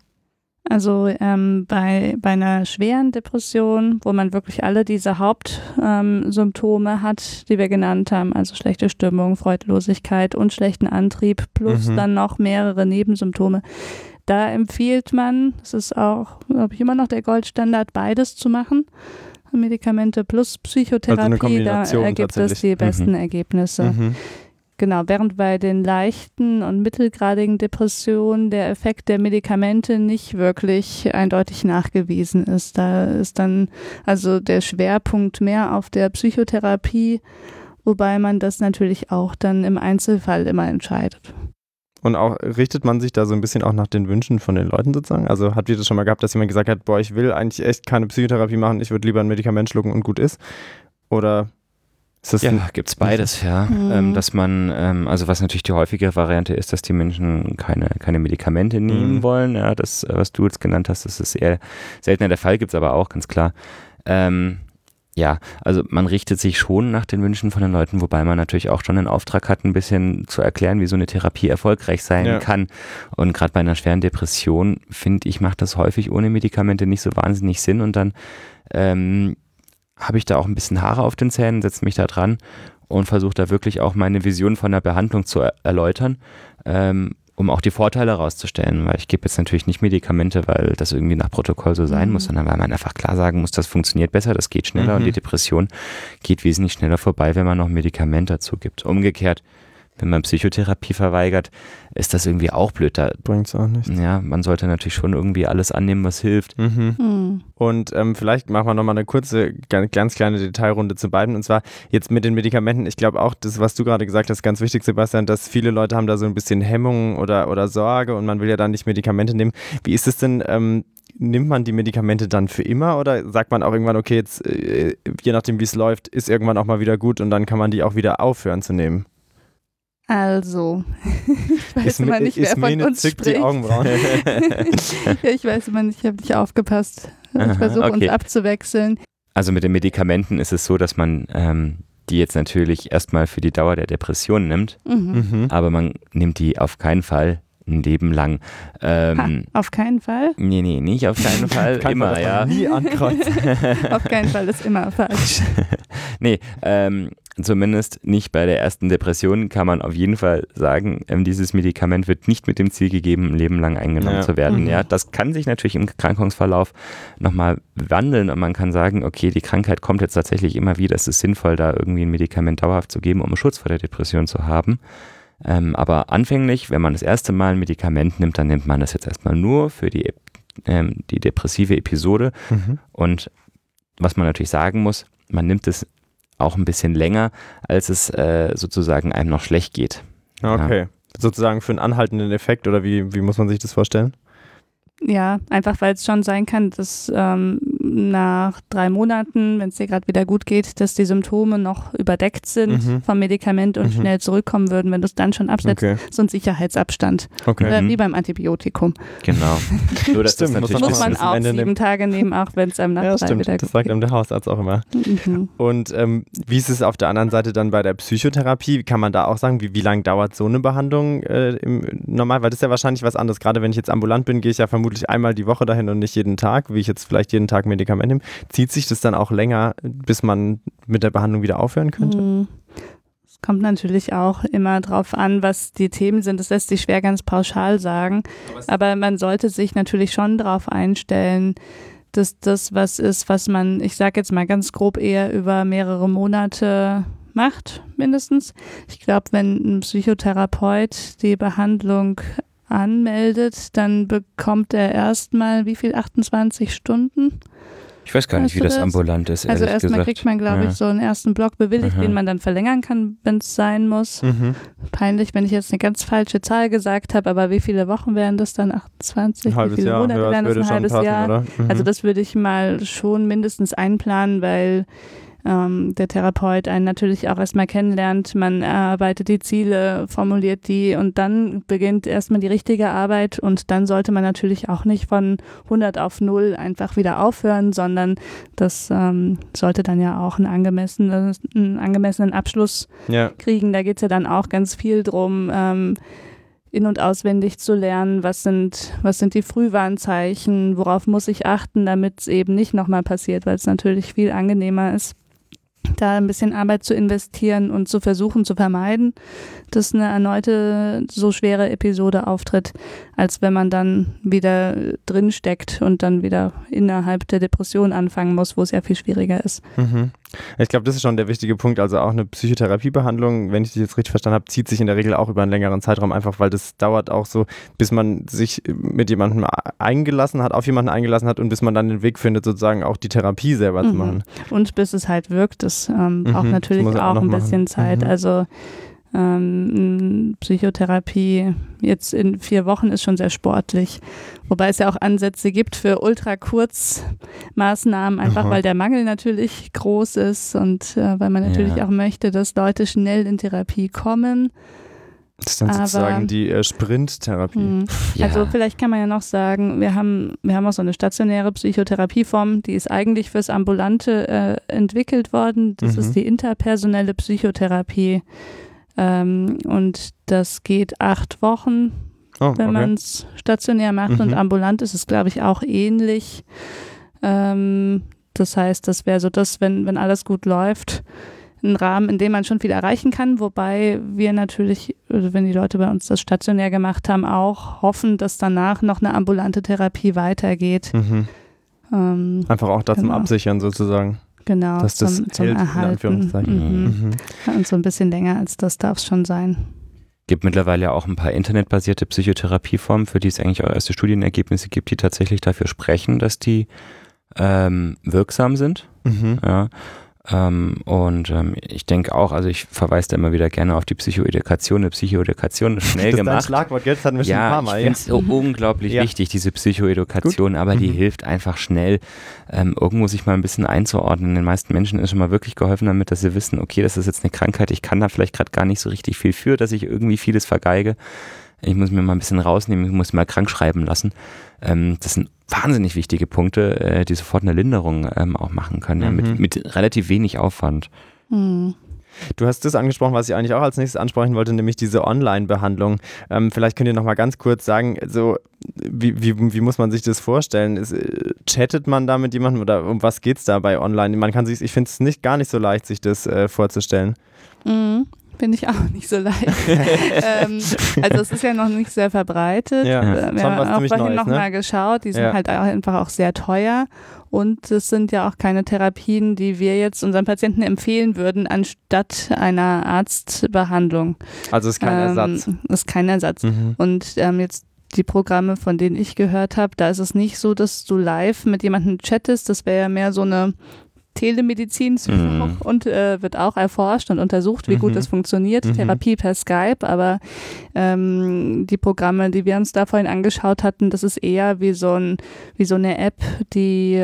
Also bei einer schweren Depression, wo man wirklich alle diese Hauptsymptome hat, die wir genannt haben, also schlechte Stimmung, Freudlosigkeit und schlechten Antrieb plus dann noch mehrere Nebensymptome, Da empfiehlt man, es ist auch, glaube ich, immer noch der Goldstandard, beides zu machen. Medikamente plus Psychotherapie, da ergibt es die besten Ergebnisse. Genau, während bei den leichten und mittelgradigen Depressionen der Effekt der Medikamente nicht wirklich eindeutig nachgewiesen ist. Da ist dann also der Schwerpunkt mehr auf der Psychotherapie, wobei man das natürlich auch dann im Einzelfall immer entscheidet. Und auch richtet man sich da so ein bisschen auch nach den Wünschen von den Leuten sozusagen? Also habt ihr das schon mal gehabt, dass jemand gesagt hat, boah, ich will eigentlich echt keine Psychotherapie machen, ich würde lieber ein Medikament schlucken und gut ist? Oder ist das... Ja, gibt's beides, ja. Dass man, also was natürlich die häufigere Variante ist, dass die Menschen keine Medikamente nehmen wollen. Ja, das, was du jetzt genannt hast, das ist eher seltener der Fall, gibt's aber auch, ganz klar. Ja, also man richtet sich schon nach den Wünschen von den Leuten, wobei man natürlich auch schon den Auftrag hat, ein bisschen zu erklären, wie so eine Therapie erfolgreich sein kann. Und gerade bei einer schweren Depression, finde ich, macht das häufig ohne Medikamente nicht so wahnsinnig Sinn. Und dann habe ich da auch ein bisschen Haare auf den Zähnen, setze mich da dran und versuche da wirklich auch meine Vision von der Behandlung zu erläutern, um auch die Vorteile herauszustellen, weil ich gebe jetzt natürlich nicht Medikamente, weil das irgendwie nach Protokoll so sein muss, sondern weil man einfach klar sagen muss, das funktioniert besser, das geht schneller und die Depression geht wesentlich schneller vorbei, wenn man noch ein Medikament dazu gibt. Umgekehrt, wenn man Psychotherapie verweigert, ist das irgendwie auch blöd. Da bringt's auch nicht. Ja, man sollte natürlich schon irgendwie alles annehmen, was hilft. Und vielleicht machen wir nochmal eine kurze, ganz kleine Detailrunde zu beiden. Und zwar jetzt mit den Medikamenten. Ich glaube auch, das, was du gerade gesagt hast, ganz wichtig, Sebastian, dass viele Leute haben da so ein bisschen Hemmungen oder Sorge und man will ja dann nicht Medikamente nehmen. Wie ist es denn, nimmt man die Medikamente dann für immer oder sagt man auch irgendwann, okay, jetzt je nachdem wie es läuft, ist irgendwann auch mal wieder gut und dann kann man die auch wieder aufhören zu nehmen? Also, ich weiß immer nicht, wer von uns spricht. Die Augenbrauen. Ja, ich weiß immer nicht, ich habe nicht aufgepasst. Ich versuche uns abzuwechseln. Also mit den Medikamenten ist es so, dass man die jetzt natürlich erstmal für die Dauer der Depression nimmt, aber man nimmt die auf keinen Fall ein Leben lang. Auf keinen Fall? Nee, nicht auf keinen Fall. Immer, Fall, ja. Nie ankreuzen. Auf keinen Fall ist immer falsch. Nee, zumindest nicht bei der ersten Depression kann man auf jeden Fall sagen, dieses Medikament wird nicht mit dem Ziel gegeben, ein Leben lang eingenommen zu werden. Ja, das kann sich natürlich im Krankungsverlauf nochmal wandeln und man kann sagen, okay, die Krankheit kommt jetzt tatsächlich immer wieder, es ist sinnvoll, da irgendwie ein Medikament dauerhaft zu geben, um Schutz vor der Depression zu haben. Aber anfänglich, wenn man das erste Mal ein Medikament nimmt, dann nimmt man das jetzt erstmal nur für die depressive Episode. Und was man natürlich sagen muss, man nimmt es auch ein bisschen länger, als es sozusagen einem noch schlecht geht. Okay, sozusagen für einen anhaltenden Effekt oder wie muss man sich das vorstellen? Ja, einfach weil es schon sein kann, dass nach 3 Monaten, wenn es dir gerade wieder gut geht, dass die Symptome noch überdeckt sind vom Medikament und schnell zurückkommen würden, wenn du es dann schon absetzt. So ein Sicherheitsabstand. Wie beim Antibiotikum. Genau. Nur, dass das natürlich muss man auch 7 Tage nehmen, auch wenn es einem nach 3 wieder gut geht. Das sagt einem der Hausarzt auch immer. Und wie ist es auf der anderen Seite dann bei der Psychotherapie? Kann man da auch sagen, wie lange dauert so eine Behandlung normal? Weil das ist ja wahrscheinlich was anderes. Gerade wenn ich jetzt ambulant bin, gehe ich ja vermutlich einmal die Woche dahin und nicht jeden Tag, wie ich jetzt vielleicht jeden Tag Medikamente nehme. Zieht sich das dann auch länger, bis man mit der Behandlung wieder aufhören könnte? Es kommt natürlich auch immer drauf an, was die Themen sind. Das lässt sich schwer ganz pauschal sagen. Aber man sollte sich natürlich schon darauf einstellen, dass das was ist, was man, ich sage jetzt mal ganz grob, eher über mehrere Monate macht, mindestens. Ich glaube, wenn ein Psychotherapeut die Behandlung anmeldet, dann bekommt er erstmal, 28 Stunden? Ich weiß gar nicht, wie das ambulant ist, Also erstmal kriegt man, glaube ich, so einen ersten Block bewilligt, den man dann verlängern kann, wenn es sein muss. Peinlich, wenn ich jetzt eine ganz falsche Zahl gesagt habe, aber wie viele Wochen wären das dann? 28? Wie viele Monate wären das? Ein halbes Jahr? Oder? Also das würde ich mal schon mindestens einplanen, weil der Therapeut einen natürlich auch erstmal kennenlernt, man erarbeitet die Ziele, formuliert die und dann beginnt erstmal die richtige Arbeit und dann sollte man natürlich auch nicht von 100 auf 0 einfach wieder aufhören, sondern das sollte dann ja auch einen angemessenen Abschluss kriegen. Da geht es ja dann auch ganz viel drum, in- und auswendig zu lernen, was sind die Frühwarnzeichen, worauf muss ich achten, damit es eben nicht nochmal passiert, weil es natürlich viel angenehmer ist, da ein bisschen Arbeit zu investieren und zu versuchen zu vermeiden, dass eine erneute so schwere Episode auftritt, als wenn man dann wieder drin steckt und dann wieder innerhalb der Depression anfangen muss, wo es ja viel schwieriger ist. Mhm. Ich glaube, das ist schon der wichtige Punkt. Also auch eine Psychotherapiebehandlung, wenn ich dich jetzt richtig verstanden habe, zieht sich in der Regel auch über einen längeren Zeitraum, einfach weil das dauert auch so, bis man sich mit jemandem eingelassen hat, auf jemanden eingelassen hat und bis man dann den Weg findet, sozusagen auch die Therapie selber zu machen. Und bis es halt wirkt, das braucht natürlich auch ein bisschen Zeit. Also Psychotherapie jetzt in 4 Wochen ist schon sehr sportlich. Wobei es ja auch Ansätze gibt für Ultrakurzmaßnahmen, einfach weil der Mangel natürlich groß ist und weil man natürlich auch möchte, dass Leute schnell in Therapie kommen. Das ist dann sozusagen die Sprinttherapie. Also vielleicht kann man ja noch sagen, wir haben auch so eine stationäre Psychotherapieform, die ist eigentlich fürs Ambulante entwickelt worden. Das ist die interpersonelle Psychotherapie. Und das geht 8 Wochen, wenn man es stationär macht. Und ambulant ist es, glaube ich, auch ähnlich. Das heißt, das wäre so das, wenn alles gut läuft, ein Rahmen, in dem man schon viel erreichen kann. Wobei wir natürlich, also wenn die Leute bei uns das stationär gemacht haben, auch hoffen, dass danach noch eine ambulante Therapie weitergeht. Einfach auch das zum Absichern sozusagen. Genau, dass das zum hält, Erhalten. Und so ein bisschen länger als das darf es schon sein. Gibt mittlerweile ja auch ein paar internetbasierte Psychotherapieformen, für die es eigentlich auch erste Studienergebnisse gibt, die tatsächlich dafür sprechen, dass die wirksam sind. Ja. Ich denke auch, also ich verweise da immer wieder gerne auf die Psychoedukation. Eine Psychoedukation ist schnell gemacht. Das ist ein Schlagwort, jetzt hatten wir schon ein paar Mal. Ich finde es so unglaublich wichtig, diese Psychoedukation, aber die hilft einfach schnell, irgendwo sich mal ein bisschen einzuordnen. Den meisten Menschen ist schon mal wirklich geholfen damit, dass sie wissen, okay, das ist jetzt eine Krankheit, ich kann da vielleicht gerade gar nicht so richtig viel für, dass ich irgendwie vieles vergeige. Ich muss mir mal ein bisschen rausnehmen, ich muss mal krank schreiben lassen. Das sind wahnsinnig wichtige Punkte, die sofort eine Linderung auch machen können, mit relativ wenig Aufwand. Du hast das angesprochen, was ich eigentlich auch als nächstes ansprechen wollte, nämlich diese Online-Behandlung. Vielleicht könnt ihr noch mal ganz kurz sagen, so wie muss man sich das vorstellen? Chattet man da mit jemandem oder um was geht es da bei Online? Ich finde es gar nicht so leicht, sich das vorzustellen. Finde ich auch nicht so leicht. Also es ist ja noch nicht sehr verbreitet. Wir haben auch vorhin noch mal geschaut, die sind halt auch einfach auch sehr teuer und es sind ja auch keine Therapien, die wir jetzt unseren Patienten empfehlen würden, anstatt einer Arztbehandlung. Also ist kein Ersatz. Ist kein Ersatz. Und jetzt die Programme, von denen ich gehört habe, da ist es nicht so, dass du live mit jemandem chattest, das wäre ja mehr so eine Telemedizin und wird auch erforscht und untersucht, wie gut das funktioniert, Therapie per Skype, aber die Programme, die wir uns da vorhin angeschaut hatten, das ist eher wie so eine App, die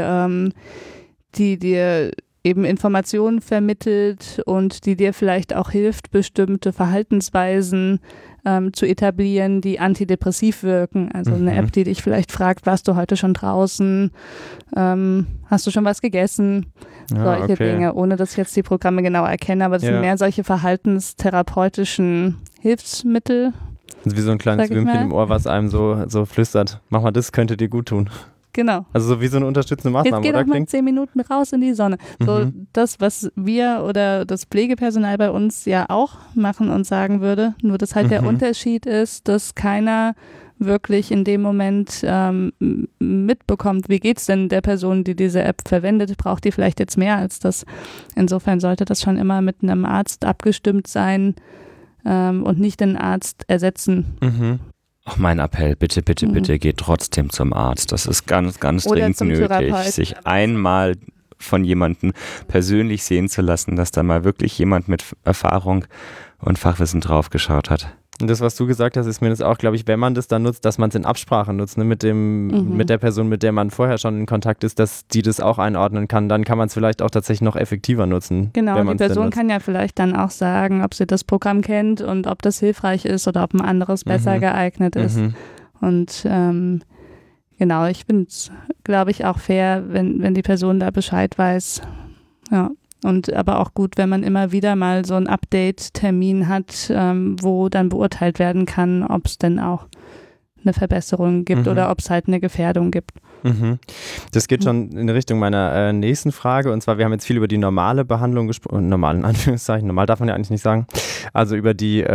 dir eben Informationen vermittelt und die dir vielleicht auch hilft, bestimmte Verhaltensweisen zu etablieren, die antidepressiv wirken. Also eine App, die dich vielleicht fragt, warst du heute schon draußen, hast du schon was gegessen, solche Dinge, ohne dass ich jetzt die Programme genau erkenne, aber das sind mehr solche verhaltenstherapeutischen Hilfsmittel. Das ist wie so ein kleines Würmchen im Ohr, was einem so flüstert. Mach mal das, könnte dir gut tun. Genau. Also so wie so eine unterstützende Maßnahme, jetzt geh doch mal 10 Minuten raus in die Sonne. So das, was wir oder das Pflegepersonal bei uns ja auch machen und sagen würde, nur dass halt der Unterschied ist, dass keiner wirklich in dem Moment mitbekommt, wie geht's denn der Person, die diese App verwendet, braucht die vielleicht jetzt mehr als das. Insofern sollte das schon immer mit einem Arzt abgestimmt sein und nicht den Arzt ersetzen. Auch mein Appell, bitte, bitte, bitte geht trotzdem zum Arzt. Das ist ganz, ganz dringend nötig, sich einmal von jemandem persönlich sehen zu lassen, dass da mal wirklich jemand mit Erfahrung und Fachwissen drauf geschaut hat. Und das, was du gesagt hast, ist mir das auch, glaube ich, wenn man das dann nutzt, dass man es in Absprache nutzt, ne, mit der Person, mit der man vorher schon in Kontakt ist, dass die das auch einordnen kann, dann kann man es vielleicht auch tatsächlich noch effektiver nutzen. Genau, die Person kann ja vielleicht dann auch sagen, ob sie das Programm kennt und ob das hilfreich ist oder ob ein anderes besser geeignet ist. Und genau, ich finde es, glaube ich, auch fair, wenn die Person da Bescheid weiß. Ja. Und aber auch gut, wenn man immer wieder mal so einen Update-Termin hat, wo dann beurteilt werden kann, ob es denn auch eine Verbesserung gibt oder ob es halt eine Gefährdung gibt. Das geht schon in Richtung meiner nächsten Frage, und zwar, wir haben jetzt viel über die normale Behandlung gesprochen, normal in Anführungszeichen, normal darf man ja eigentlich nicht sagen, also über die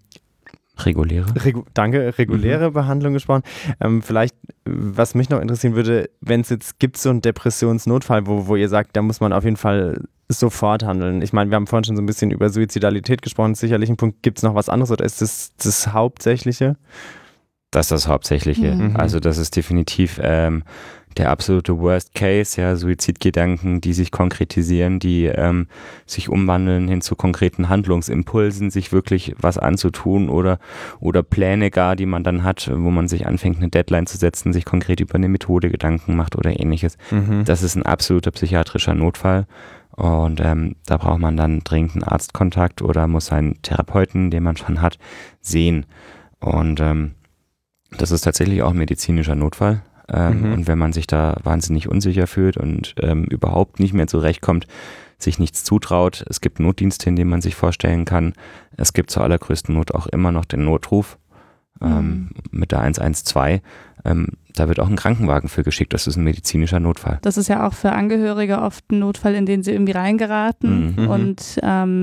reguläre Behandlung gesprochen. Vielleicht, was mich noch interessieren würde, wenn es jetzt gibt so einen Depressionsnotfall, wo ihr sagt, da muss man auf jeden Fall sofort handeln. Ich meine, wir haben vorhin schon so ein bisschen über Suizidalität gesprochen, das ist sicherlich ein Punkt. Gibt es noch was anderes oder ist das Hauptsächliche? Das ist das Hauptsächliche. Also das ist definitiv der absolute Worst Case, ja, Suizidgedanken, die sich konkretisieren, die sich umwandeln hin zu konkreten Handlungsimpulsen, sich wirklich was anzutun oder Pläne gar, die man dann hat, wo man sich anfängt, eine Deadline zu setzen, sich konkret über eine Methode Gedanken macht oder ähnliches. Das ist ein absoluter psychiatrischer Notfall. Und da braucht man dann dringend einen Arztkontakt oder muss einen Therapeuten, den man schon hat, sehen. Und das ist tatsächlich auch ein medizinischer Notfall. Und wenn man sich da wahnsinnig unsicher fühlt und überhaupt nicht mehr zurechtkommt, sich nichts zutraut, es gibt Notdienste, in denen man sich vorstellen kann. Es gibt zur allergrößten Not auch immer noch den Notruf mit der 112. Da wird auch ein Krankenwagen für geschickt. Das ist ein medizinischer Notfall. Das ist ja auch für Angehörige oft ein Notfall, in den sie irgendwie reingeraten. Und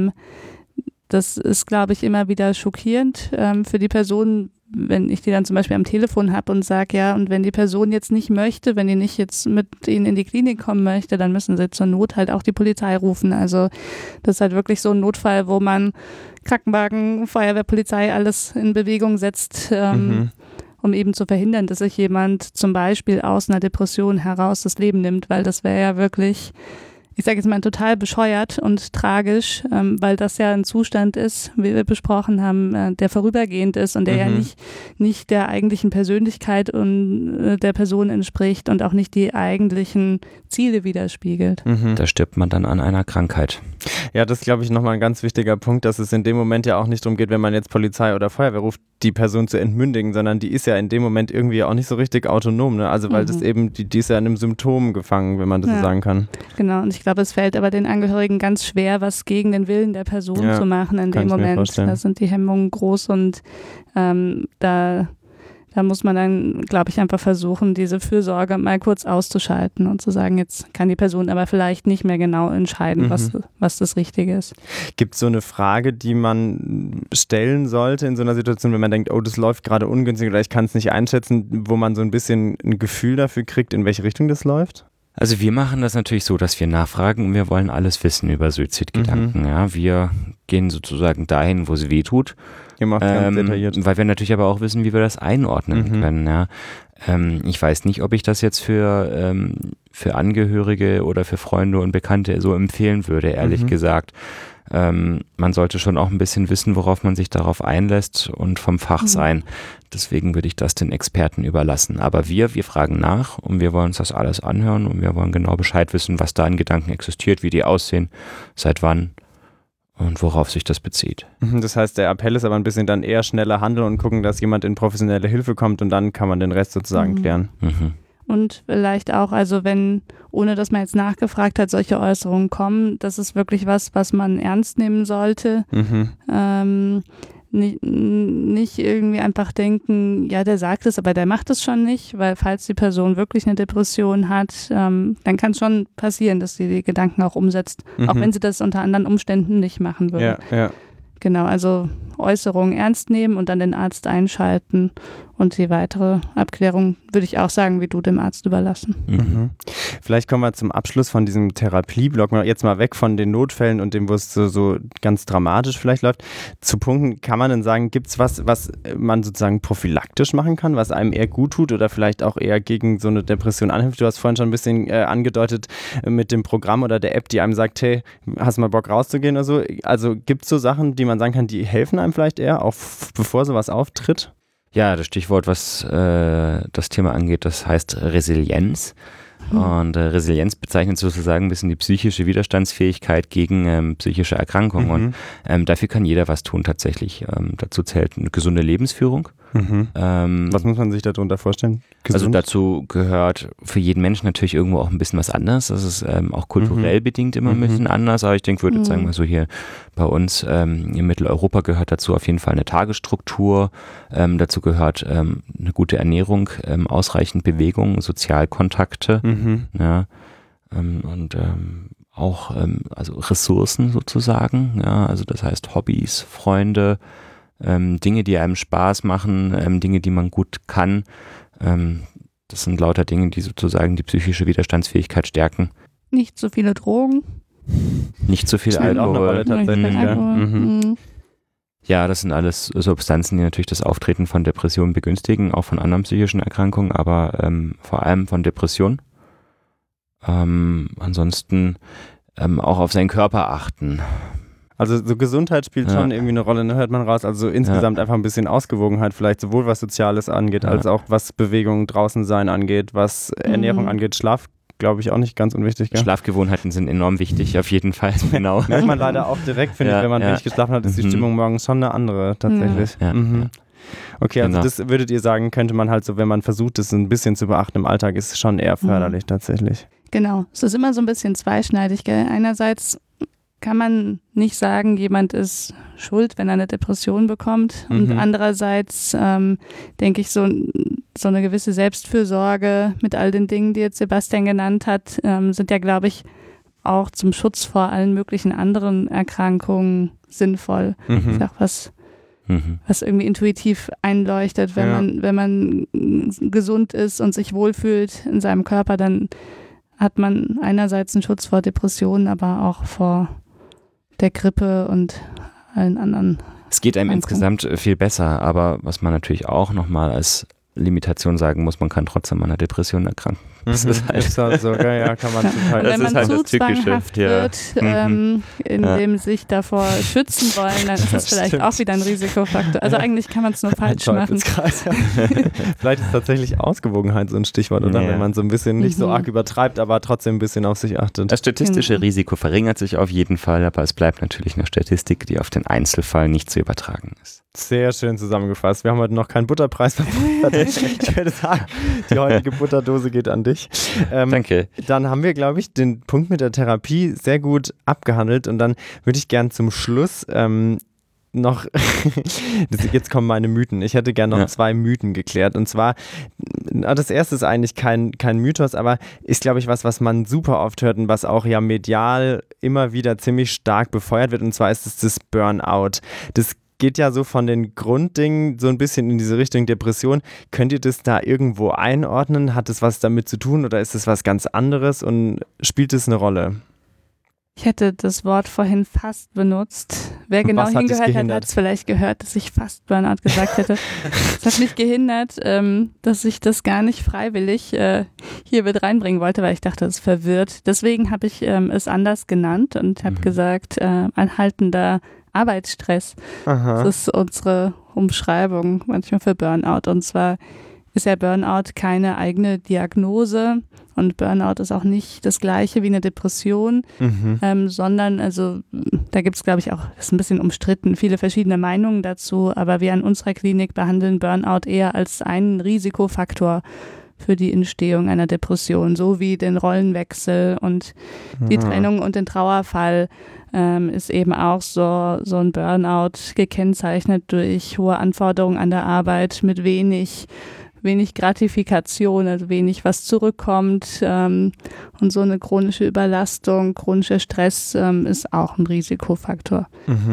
das ist, glaube ich, immer wieder schockierend für die Person, wenn ich die dann zum Beispiel am Telefon habe und sage, ja, und wenn die Person jetzt nicht möchte, wenn die nicht jetzt mit ihnen in die Klinik kommen möchte, dann müssen sie zur Not halt auch die Polizei rufen. Also das ist halt wirklich so ein Notfall, wo man Krankenwagen, Feuerwehr, Polizei, alles in Bewegung setzt, um eben zu verhindern, dass sich jemand zum Beispiel aus einer Depression heraus das Leben nimmt, weil das wäre ja wirklich, ich sage jetzt mal, total bescheuert und tragisch, weil das ja ein Zustand ist, wie wir besprochen haben, der vorübergehend ist und der ja nicht der eigentlichen Persönlichkeit und der Person entspricht und auch nicht die eigentlichen Ziele widerspiegelt. Da stirbt man dann an einer Krankheit. Ja, das ist, glaube ich, nochmal ein ganz wichtiger Punkt, dass es in dem Moment ja auch nicht darum geht, wenn man jetzt Polizei oder Feuerwehr ruft, die Person zu entmündigen, sondern die ist ja in dem Moment irgendwie auch nicht so richtig autonom, ne? Also weil das eben, die ist ja in einem Symptom gefangen, wenn man das so sagen kann. Genau, und ich glaube, es fällt aber den Angehörigen ganz schwer, was gegen den Willen der Person zu machen in dem Moment. Da sind die Hemmungen groß und da muss man dann, glaube ich, einfach versuchen, diese Fürsorge mal kurz auszuschalten und zu sagen, jetzt kann die Person aber vielleicht nicht mehr genau entscheiden, was das Richtige ist. Gibt es so eine Frage, die man stellen sollte in so einer Situation, wenn man denkt, oh, das läuft gerade ungünstig oder ich kann es nicht einschätzen, wo man so ein bisschen ein Gefühl dafür kriegt, in welche Richtung das läuft? Also wir machen das natürlich so, dass wir nachfragen und wir wollen alles wissen über Suizidgedanken. Ja, wir gehen sozusagen dahin, wo es weh tut. Ihr macht ganz detailliert. Weil wir natürlich aber auch wissen, wie wir das einordnen können. Ja. Ich weiß nicht, ob ich das jetzt für Angehörige oder für Freunde und Bekannte so empfehlen würde, ehrlich gesagt. Man sollte schon auch ein bisschen wissen, worauf man sich darauf einlässt und vom Fach sein. Deswegen würde ich das den Experten überlassen. Aber wir fragen nach und wir wollen uns das alles anhören und wir wollen genau Bescheid wissen, was da an Gedanken existiert, wie die aussehen, seit wann und worauf sich das bezieht. Das heißt, der Appell ist aber ein bisschen dann eher schneller handeln und gucken, dass jemand in professionelle Hilfe kommt und dann kann man den Rest sozusagen klären. Und vielleicht auch, also wenn, ohne dass man jetzt nachgefragt hat, solche Äußerungen kommen, das ist wirklich was man ernst nehmen sollte. Nicht irgendwie einfach denken, ja, der sagt es, aber der macht es schon nicht, weil falls die Person wirklich eine Depression hat, dann kann es schon passieren, dass sie die Gedanken auch umsetzt, auch wenn sie das unter anderen Umständen nicht machen würde. Ja. Genau, also Äußerungen ernst nehmen und dann den Arzt einschalten und die weitere Abklärung, würde ich auch sagen, wie du dem Arzt überlassen. Vielleicht kommen wir zum Abschluss von diesem Therapieblock jetzt mal weg von den Notfällen und dem, wo es so ganz dramatisch vielleicht läuft. Zu Punkten kann man denn sagen, gibt es was man sozusagen prophylaktisch machen kann, was einem eher gut tut oder vielleicht auch eher gegen so eine Depression anhilft? Du hast vorhin schon ein bisschen angedeutet mit dem Programm oder der App, die einem sagt, hey, hast du mal Bock rauszugehen oder so? Also gibt es so Sachen, die man sagen kann, die helfen einem vielleicht eher, auch bevor sowas auftritt? Ja, das Stichwort, was das Thema angeht, das heißt Resilienz. Und Resilienz bezeichnet sozusagen ein bisschen die psychische Widerstandsfähigkeit gegen psychische Erkrankungen. Und dafür kann jeder was tun tatsächlich. Dazu zählt eine gesunde Lebensführung. Was muss man sich darunter vorstellen? Also dazu gehört für jeden Menschen natürlich irgendwo auch ein bisschen was anderes. Das ist auch kulturell bedingt immer ein bisschen anders. Aber ich denke, würde jetzt sagen wir so hier bei uns in Mitteleuropa gehört dazu auf jeden Fall eine Tagesstruktur. Dazu gehört eine gute Ernährung, ausreichend Bewegung, Sozialkontakte. Ja, und auch also Ressourcen sozusagen. Ja, also das heißt Hobbys, Freunde, Dinge, die einem Spaß machen, Dinge, die man gut kann. Das sind lauter Dinge, die sozusagen die psychische Widerstandsfähigkeit stärken. Nicht so viele Drogen. Nicht so viel Alkohol. Ja, das sind alles Substanzen, die natürlich das Auftreten von Depressionen begünstigen, auch von anderen psychischen Erkrankungen, aber vor allem von Depressionen. Ansonsten auch auf seinen Körper achten. Also so Gesundheit spielt schon irgendwie eine Rolle, ne, hört man raus. Also so insgesamt einfach ein bisschen Ausgewogenheit, vielleicht sowohl was Soziales angeht, als auch was Bewegung draußen sein angeht, was Ernährung angeht, Schlaf, glaube ich, auch nicht ganz unwichtig. Gell? Schlafgewohnheiten sind enorm wichtig, auf jeden Fall, genau. Merkt man leider auch direkt, finde ich, wenn man wenig geschlafen hat, ist die Stimmung morgens schon eine andere, tatsächlich. Okay, also das würdet ihr sagen, könnte man halt so, wenn man versucht, das ein bisschen zu beachten im Alltag, ist schon eher förderlich tatsächlich. Genau, es ist immer so ein bisschen zweischneidig, gell? Einerseits kann man nicht sagen, jemand ist schuld, wenn er eine Depression bekommt. Und andererseits denke ich, so eine gewisse Selbstfürsorge mit all den Dingen, die jetzt Sebastian genannt hat, sind ja, glaube ich, auch zum Schutz vor allen möglichen anderen Erkrankungen sinnvoll. Das ist auch was irgendwie intuitiv einleuchtet. Wenn man gesund ist und sich wohlfühlt in seinem Körper, dann hat man einerseits einen Schutz vor Depressionen, aber auch vor der Grippe und allen anderen. Es geht einem insgesamt viel besser, aber was man natürlich auch nochmal als Limitation sagen muss, man kann trotzdem an einer Depression erkranken. Das ist halt so, ja, kann man total. Wenn man zu zwanghaft wird, indem sich davor schützen wollen, dann ist das vielleicht auch wieder ein Risikofaktor. Also eigentlich kann man es nur falsch machen. Vielleicht ist tatsächlich Ausgewogenheit so ein Stichwort, oder? Wenn man so ein bisschen nicht so arg übertreibt, aber trotzdem ein bisschen auf sich achtet. Das statistische Risiko verringert sich auf jeden Fall, aber es bleibt natürlich eine Statistik, die auf den Einzelfall nicht zu übertragen ist. Sehr schön zusammengefasst. Wir haben heute noch keinen Butterpreis verfolgt. Ich würde sagen, die heutige Butterdose geht an dich. Danke. Dann haben wir, glaube ich, den Punkt mit der Therapie sehr gut abgehandelt und dann würde ich gern zum Schluss noch, jetzt kommen meine Mythen. Ich hätte gerne noch 2 Mythen geklärt. Und zwar, das erste ist eigentlich kein Mythos, aber ist, glaube ich, was man super oft hört und was auch ja medial immer wieder ziemlich stark befeuert wird. Und zwar ist es das Burnout. Das geht ja so von den Grunddingen so ein bisschen in diese Richtung Depression. Könnt ihr das da irgendwo einordnen? Hat es was damit zu tun oder ist es was ganz anderes und spielt es eine Rolle? Ich hätte das Wort vorhin fast benutzt. Wer genau hingehört hat, hat es vielleicht gehört, dass ich fast Burnout gesagt hätte. Es hat mich gehindert, dass ich das gar nicht freiwillig hier mit reinbringen wollte, weil ich dachte, es verwirrt. Deswegen habe ich es anders genannt und habe gesagt, anhaltender Arbeitsstress. Das ist unsere Umschreibung manchmal für Burnout. Und zwar ist ja Burnout keine eigene Diagnose und Burnout ist auch nicht das Gleiche wie eine Depression, sondern also da gibt es, glaube ich, auch, das ist ein bisschen umstritten, viele verschiedene Meinungen dazu, aber wir an unserer Klinik behandeln Burnout eher als einen Risikofaktor für die Entstehung einer Depression, so wie den Rollenwechsel und die Trennung und den Trauerfall ist eben auch so ein Burnout gekennzeichnet durch hohe Anforderungen an der Arbeit mit wenig Gratifikation, also wenig, was zurückkommt und so eine chronische Überlastung, chronischer Stress ist auch ein Risikofaktor.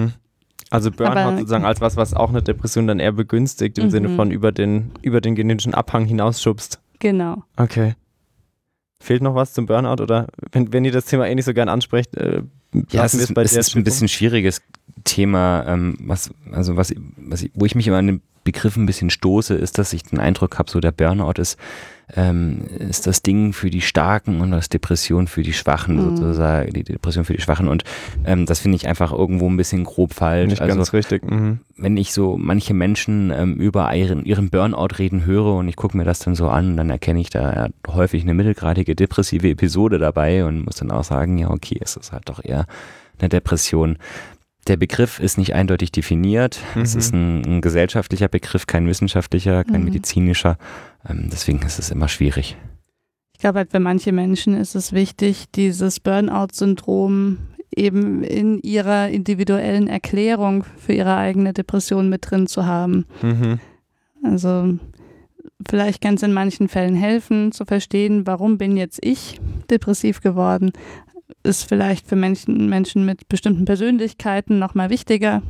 Also Burnout sozusagen als was auch eine Depression dann eher begünstigt, im Sinne von über den genetischen Abhang hinausschubst. Genau. Okay. Fehlt noch was zum Burnout oder wenn ihr das Thema nicht so gern ansprecht, ja, es ist ein bisschen schwieriges Thema, wo ich mich immer an den Begriff ein bisschen stoße, ist, dass ich den Eindruck habe, so der Burnout ist das Ding für die Starken und das Depression für die Schwachen sozusagen, die Depression für die Schwachen und das finde ich einfach irgendwo ein bisschen grob falsch. Nicht ganz richtig. Wenn ich so manche Menschen über ihren Burnout reden höre und ich gucke mir das dann so an, dann erkenne ich da häufig eine mittelgradige depressive Episode dabei und muss dann auch sagen, ja okay, es ist halt doch eher eine Depression. Der Begriff ist nicht eindeutig definiert. Es ist ein gesellschaftlicher Begriff, kein wissenschaftlicher, kein medizinischer. Deswegen ist es immer schwierig. Ich glaube, halt für manche Menschen ist es wichtig, dieses Burnout-Syndrom eben in ihrer individuellen Erklärung für ihre eigene Depression mit drin zu haben. Also vielleicht kann es in manchen Fällen helfen, zu verstehen, warum bin jetzt ich depressiv geworden. Ist vielleicht für Menschen mit bestimmten Persönlichkeiten nochmal wichtiger,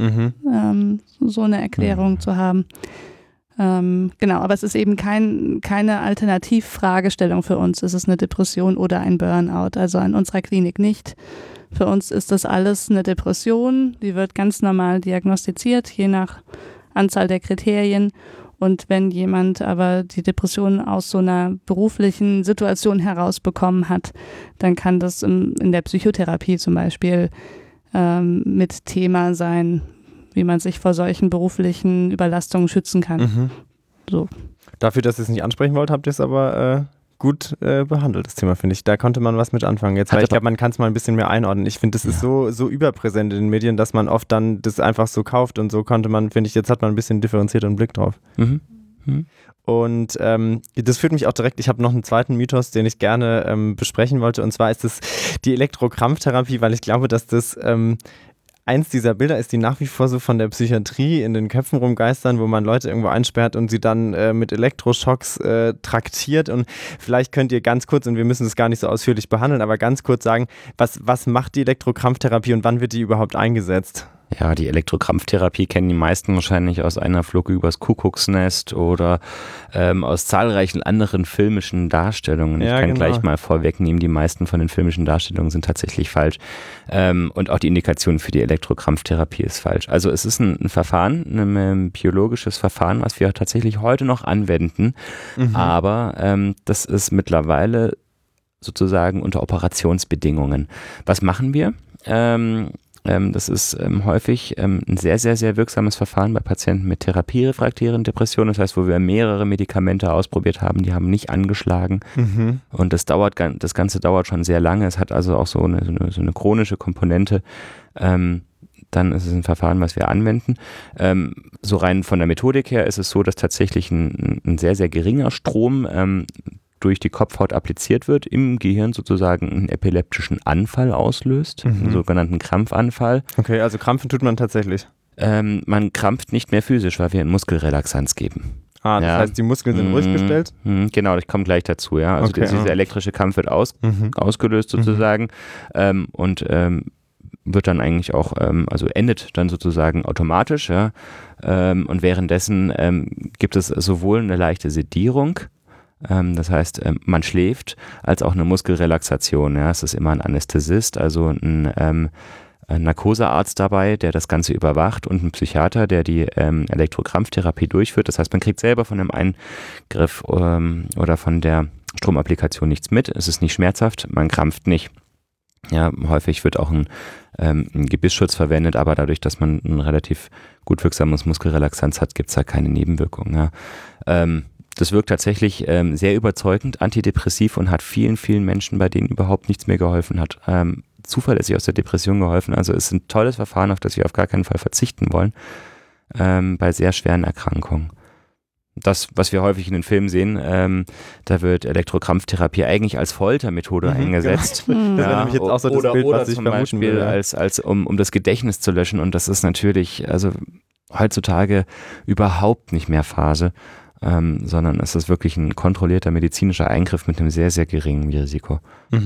so eine Erklärung zu haben. Genau, aber es ist eben keine Alternativfragestellung für uns. Ist es eine Depression oder ein Burnout? Also an unserer Klinik nicht. Für uns ist das alles eine Depression. Die wird ganz normal diagnostiziert, je nach Anzahl der Kriterien. Und wenn jemand aber die Depression aus so einer beruflichen Situation herausbekommen hat, dann kann das in der Psychotherapie zum Beispiel mit Thema sein, wie man sich vor solchen beruflichen Überlastungen schützen kann. So. Dafür, dass ihr es nicht ansprechen wollt, habt ihr es aber gut behandelt, das Thema, finde ich. Da konnte man was mit anfangen. Jetzt, weil ich glaube, man kann es mal ein bisschen mehr einordnen. Ich finde, das ist so überpräsent in den Medien, dass man oft dann das einfach so kauft und so konnte man, finde ich, jetzt hat man ein bisschen differenzierteren Blick drauf. Und das führt mich auch direkt, ich habe noch einen zweiten Mythos, den ich gerne besprechen wollte, und zwar ist es die Elektrokrampftherapie, weil ich glaube, dass das eins dieser Bilder ist, die nach wie vor so von der Psychiatrie in den Köpfen rumgeistern, wo man Leute irgendwo einsperrt und sie dann mit Elektroschocks traktiert. Und vielleicht könnt ihr ganz kurz, und wir müssen das gar nicht so ausführlich behandeln, aber ganz kurz sagen, was macht die Elektrokrampftherapie und wann wird die überhaupt eingesetzt? Ja, die Elektrokrampftherapie kennen die meisten wahrscheinlich aus Einer Flug übers Kuckucksnest oder aus zahlreichen anderen filmischen Darstellungen. Ich kann gleich mal vorwegnehmen, die meisten von den filmischen Darstellungen sind tatsächlich falsch. Und auch die Indikation für die Elektrokrampftherapie ist falsch. Also es ist ein Verfahren, ein biologisches Verfahren, was wir tatsächlich heute noch anwenden. Aber das ist mittlerweile sozusagen unter Operationsbedingungen. Was machen wir? Das ist häufig ein sehr, sehr, sehr wirksames Verfahren bei Patienten mit therapierefraktären Depressionen. Das heißt, wo wir mehrere Medikamente ausprobiert haben, die haben nicht angeschlagen. Und das Ganze dauert schon sehr lange. Es hat also auch so eine chronische Komponente. Dann ist es ein Verfahren, was wir anwenden. So rein von der Methodik her ist es so, dass tatsächlich ein sehr, sehr geringer Strom durch die Kopfhaut appliziert wird, im Gehirn sozusagen einen epileptischen Anfall auslöst, einen sogenannten Krampfanfall. Okay, also krampfen tut man tatsächlich? Man krampft nicht mehr physisch, weil wir einen Muskelrelaxanz geben. Das heißt, die Muskeln sind ruhig gestellt? Genau, ich komme gleich dazu. Ja. Also dieser elektrische Kampf wird ausgelöst sozusagen und wird dann eigentlich auch, also endet dann sozusagen automatisch. Ja. Und währenddessen gibt es sowohl eine leichte Sedierung, das heißt, man schläft, als auch eine Muskelrelaxation. Ja. Es ist immer ein Anästhesist, also ein Narkosearzt dabei, der das Ganze überwacht, und ein Psychiater, der die Elektrokrampftherapie durchführt. Das heißt, man kriegt selber von dem Eingriff oder von der Stromapplikation nichts mit. Es ist nicht schmerzhaft, man krampft nicht. Ja, häufig wird auch ein Gebissschutz verwendet, aber dadurch, dass man ein relativ gut wirksames Muskelrelaxanz hat, gibt es da keine Nebenwirkungen. Ja. Das wirkt tatsächlich sehr überzeugend, antidepressiv, und hat vielen, vielen Menschen, bei denen überhaupt nichts mehr geholfen hat, zuverlässig aus der Depression geholfen. Also es ist ein tolles Verfahren, auf das wir auf gar keinen Fall verzichten wollen, bei sehr schweren Erkrankungen. Das, was wir häufig in den Filmen sehen, da wird Elektrokrampftherapie eigentlich als Foltermethode eingesetzt. Das wäre nämlich jetzt auch so das Bild, was ich zum vermuten Beispiel würde. um das Gedächtnis zu löschen, und das ist natürlich also heutzutage überhaupt nicht mehr Phase. Sondern es ist wirklich ein kontrollierter medizinischer Eingriff mit einem sehr, sehr geringen Risiko.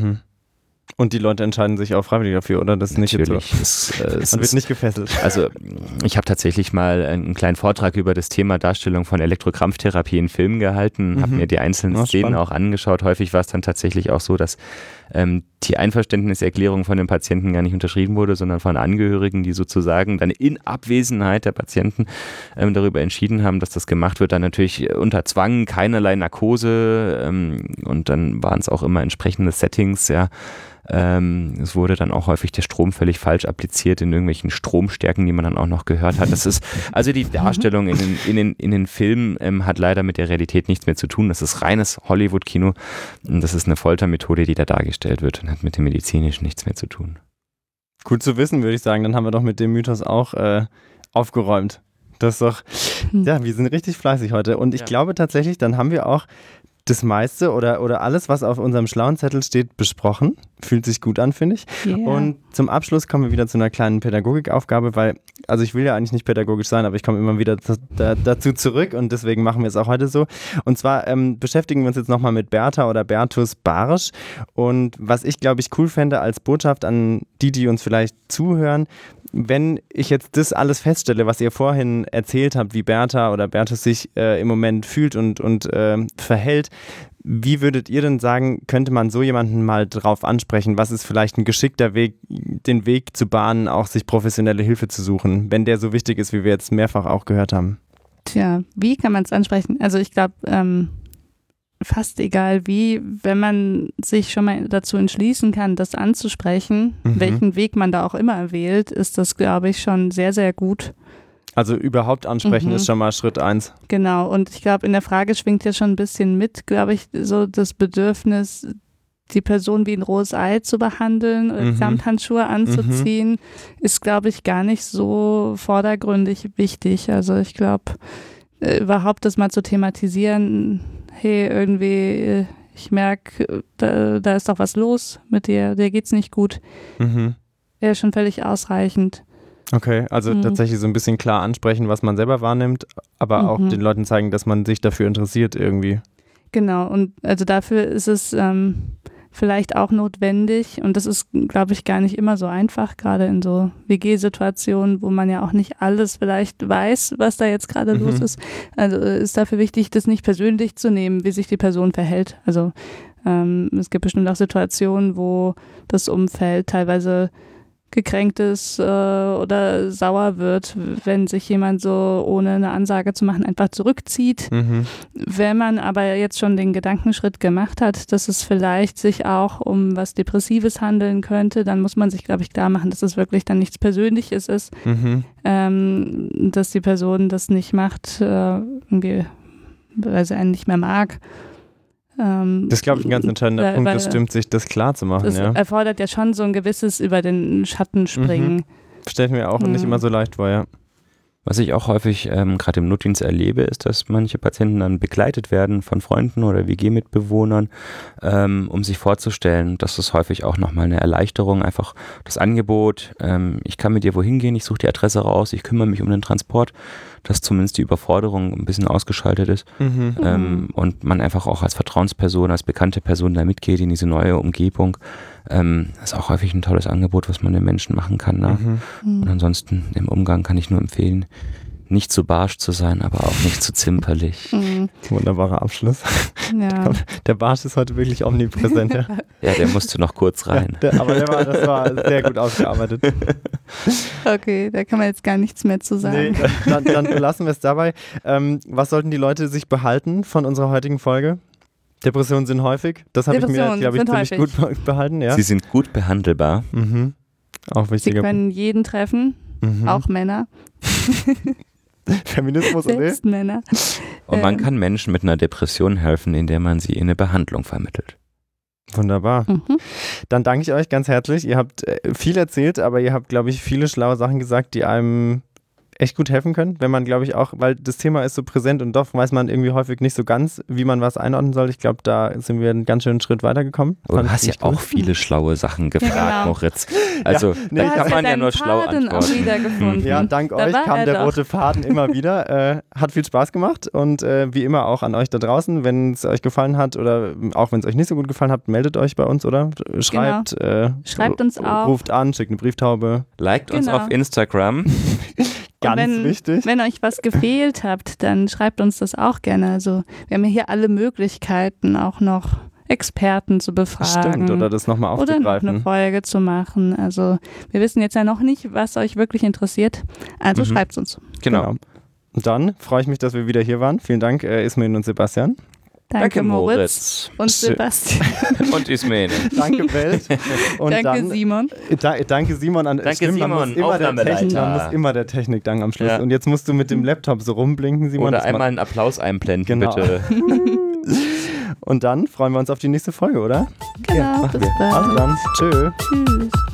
Und die Leute entscheiden sich auch freiwillig dafür, oder? Das ist nicht natürlich. Man wird nicht gefesselt. Also ich habe tatsächlich mal einen kleinen Vortrag über das Thema Darstellung von Elektrokrampftherapie in Filmen gehalten, habe mir die einzelnen Szenen auch angeschaut. Häufig war es dann tatsächlich auch so, dass die Einverständniserklärung von dem Patienten gar nicht unterschrieben wurde, sondern von Angehörigen, die sozusagen dann in Abwesenheit der Patienten darüber entschieden haben, dass das gemacht wird. Dann natürlich unter Zwang, keinerlei Narkose, und dann waren es auch immer entsprechende Settings, ja. Es wurde dann auch häufig der Strom völlig falsch appliziert in irgendwelchen Stromstärken, die man dann auch noch gehört hat. Das ist, also die Darstellung in den Filmen hat leider mit der Realität nichts mehr zu tun. Das ist reines Hollywood-Kino. Das ist eine Foltermethode, die da dargestellt wird, und hat mit dem Medizinischen nichts mehr zu tun. Gut zu wissen, würde ich sagen. Dann haben wir doch mit dem Mythos auch aufgeräumt. Das ist doch, ja, wir sind richtig fleißig heute. Und ich glaube tatsächlich, dann haben wir auch das meiste oder alles, was auf unserem schlauen Zettel steht, besprochen. Fühlt sich gut an, finde ich. Yeah. Und zum Abschluss kommen wir wieder zu einer kleinen Pädagogikaufgabe, weil, also ich will ja eigentlich nicht pädagogisch sein, aber ich komme immer wieder dazu zurück und deswegen machen wir es auch heute so. Und zwar beschäftigen wir uns jetzt nochmal mit Bertha oder Bertus Barsch. Und was ich, glaube ich, cool fände als Botschaft an die uns vielleicht zuhören, wenn ich jetzt das alles feststelle, was ihr vorhin erzählt habt, wie Bertha oder Bertus sich im Moment fühlt und verhält, wie würdet ihr denn sagen, könnte man so jemanden mal drauf ansprechen? Was ist vielleicht ein geschickter Weg, den Weg zu bahnen, auch sich professionelle Hilfe zu suchen, wenn der so wichtig ist, wie wir jetzt mehrfach auch gehört haben? Tja, wie kann man es ansprechen? Also ich glaube, fast egal wie, wenn man sich schon mal dazu entschließen kann, das anzusprechen, welchen Weg man da auch immer wählt, ist das, glaube ich, schon sehr, sehr gut. Also überhaupt ansprechen ist schon mal Schritt 1. Genau, und ich glaube, in der Frage schwingt ja schon ein bisschen mit, glaube ich, so das Bedürfnis, die Person wie ein rohes Ei zu behandeln oder Samthandschuhe anzuziehen, ist, glaube ich, gar nicht so vordergründig wichtig. Also ich glaube, überhaupt das mal zu thematisieren, hey, irgendwie, ich merke, da ist doch was los mit dir geht's nicht gut, wäre schon völlig ausreichend. Okay, also tatsächlich so ein bisschen klar ansprechen, was man selber wahrnimmt, aber auch den Leuten zeigen, dass man sich dafür interessiert irgendwie. Genau, und also dafür ist es vielleicht auch notwendig und das ist, glaube ich, gar nicht immer so einfach, gerade in so WG-Situationen, wo man ja auch nicht alles vielleicht weiß, was da jetzt gerade los ist. Also ist dafür wichtig, das nicht persönlich zu nehmen, wie sich die Person verhält. Also es gibt bestimmt auch Situationen, wo das Umfeld teilweise gekränkt ist oder sauer wird, wenn sich jemand so ohne eine Ansage zu machen einfach zurückzieht. Wenn man aber jetzt schon den Gedankenschritt gemacht hat, dass es vielleicht sich auch um was Depressives handeln könnte, dann muss man sich, glaube ich, klar machen, dass es wirklich dann nichts Persönliches ist, dass die Person das nicht macht, irgendwie, weil sie einen nicht mehr mag. Das ist, glaube ich, ein ganz entscheidender Punkt, das stimmt, sich das klar zu machen. Das erfordert ja schon so ein gewisses über den Schatten springen. Stelle ich mir auch nicht immer so leicht vor, ja. Was ich auch häufig gerade im Notdienst erlebe, ist, dass manche Patienten dann begleitet werden von Freunden oder WG-Mitbewohnern, um sich vorzustellen. Das ist häufig auch nochmal eine Erleichterung, einfach das Angebot, ich kann mit dir wohin gehen, ich suche die Adresse raus, ich kümmere mich um den Transport, dass zumindest die Überforderung ein bisschen ausgeschaltet ist und man einfach auch als Vertrauensperson, als bekannte Person da mitgeht in diese neue Umgebung. Das ist auch häufig ein tolles Angebot, was man den Menschen machen kann. Ne? Und ansonsten im Umgang kann ich nur empfehlen, nicht zu barsch zu sein, aber auch nicht zu zimperlich. Wunderbarer Abschluss. Ja. Der Barsch ist heute wirklich omnipräsent. Ja, der musste noch kurz rein. Aber das war sehr gut ausgearbeitet. Okay, da kann man jetzt gar nichts mehr zu sagen. Nee, dann belassen wir es dabei. Was sollten die Leute sich behalten von unserer heutigen Folge? Depressionen sind häufig. Das habe ich mir, glaube ich, ziemlich gut behalten. Ja? Sie sind gut behandelbar. Auch wichtiger. Sie können jeden treffen, auch Männer. Feminismus und selbst Männer. Und man kann Menschen mit einer Depression helfen, indem man sie in eine Behandlung vermittelt. Wunderbar. Dann danke ich euch ganz herzlich. Ihr habt viel erzählt, aber ihr habt, glaube ich, viele schlaue Sachen gesagt, die einem echt gut helfen können, wenn man, glaube ich, auch, weil das Thema ist so präsent und doch weiß man irgendwie häufig nicht so ganz, wie man was einordnen soll. Ich glaube, da sind wir einen ganz schönen Schritt weitergekommen. Aber du hast ja auch viele schlaue Sachen gefragt, Moritz. Also, da kann man ja nur schlau antworten. Ja, dank euch kam der rote Faden immer wieder. Hat viel Spaß gemacht und wie immer auch an euch da draußen, wenn es euch gefallen hat oder auch wenn es euch nicht so gut gefallen hat, meldet euch bei uns, oder? Schreibt, schreibt uns auch. Ruft an, schickt eine Brieftaube. Liked uns auf Instagram. Ganz wichtig. Wenn euch was gefehlt habt, dann schreibt uns das auch gerne. Also wir haben ja hier alle Möglichkeiten, auch noch Experten zu befragen. Stimmt, oder das nochmal aufzugreifen. Oder noch eine Folge zu machen. Also wir wissen jetzt ja noch nicht, was euch wirklich interessiert. Also schreibt es uns. Genau. Und dann freue ich mich, dass wir wieder hier waren. Vielen Dank, Ismail und Sebastian. Danke Moritz und Sebastian. Und Ismail. Danke Welt. Und danke dann, Simon. Danke Simon. Danke Simon. Man muss immer der Technikdank am Schluss. Ja. Und jetzt musst du mit dem Laptop so rumblinken, Simon. Oder einmal einen Applaus einblenden, bitte. Und dann freuen wir uns auf die nächste Folge, oder? Genau, bis bald. Also dann, tschö. Tschüss.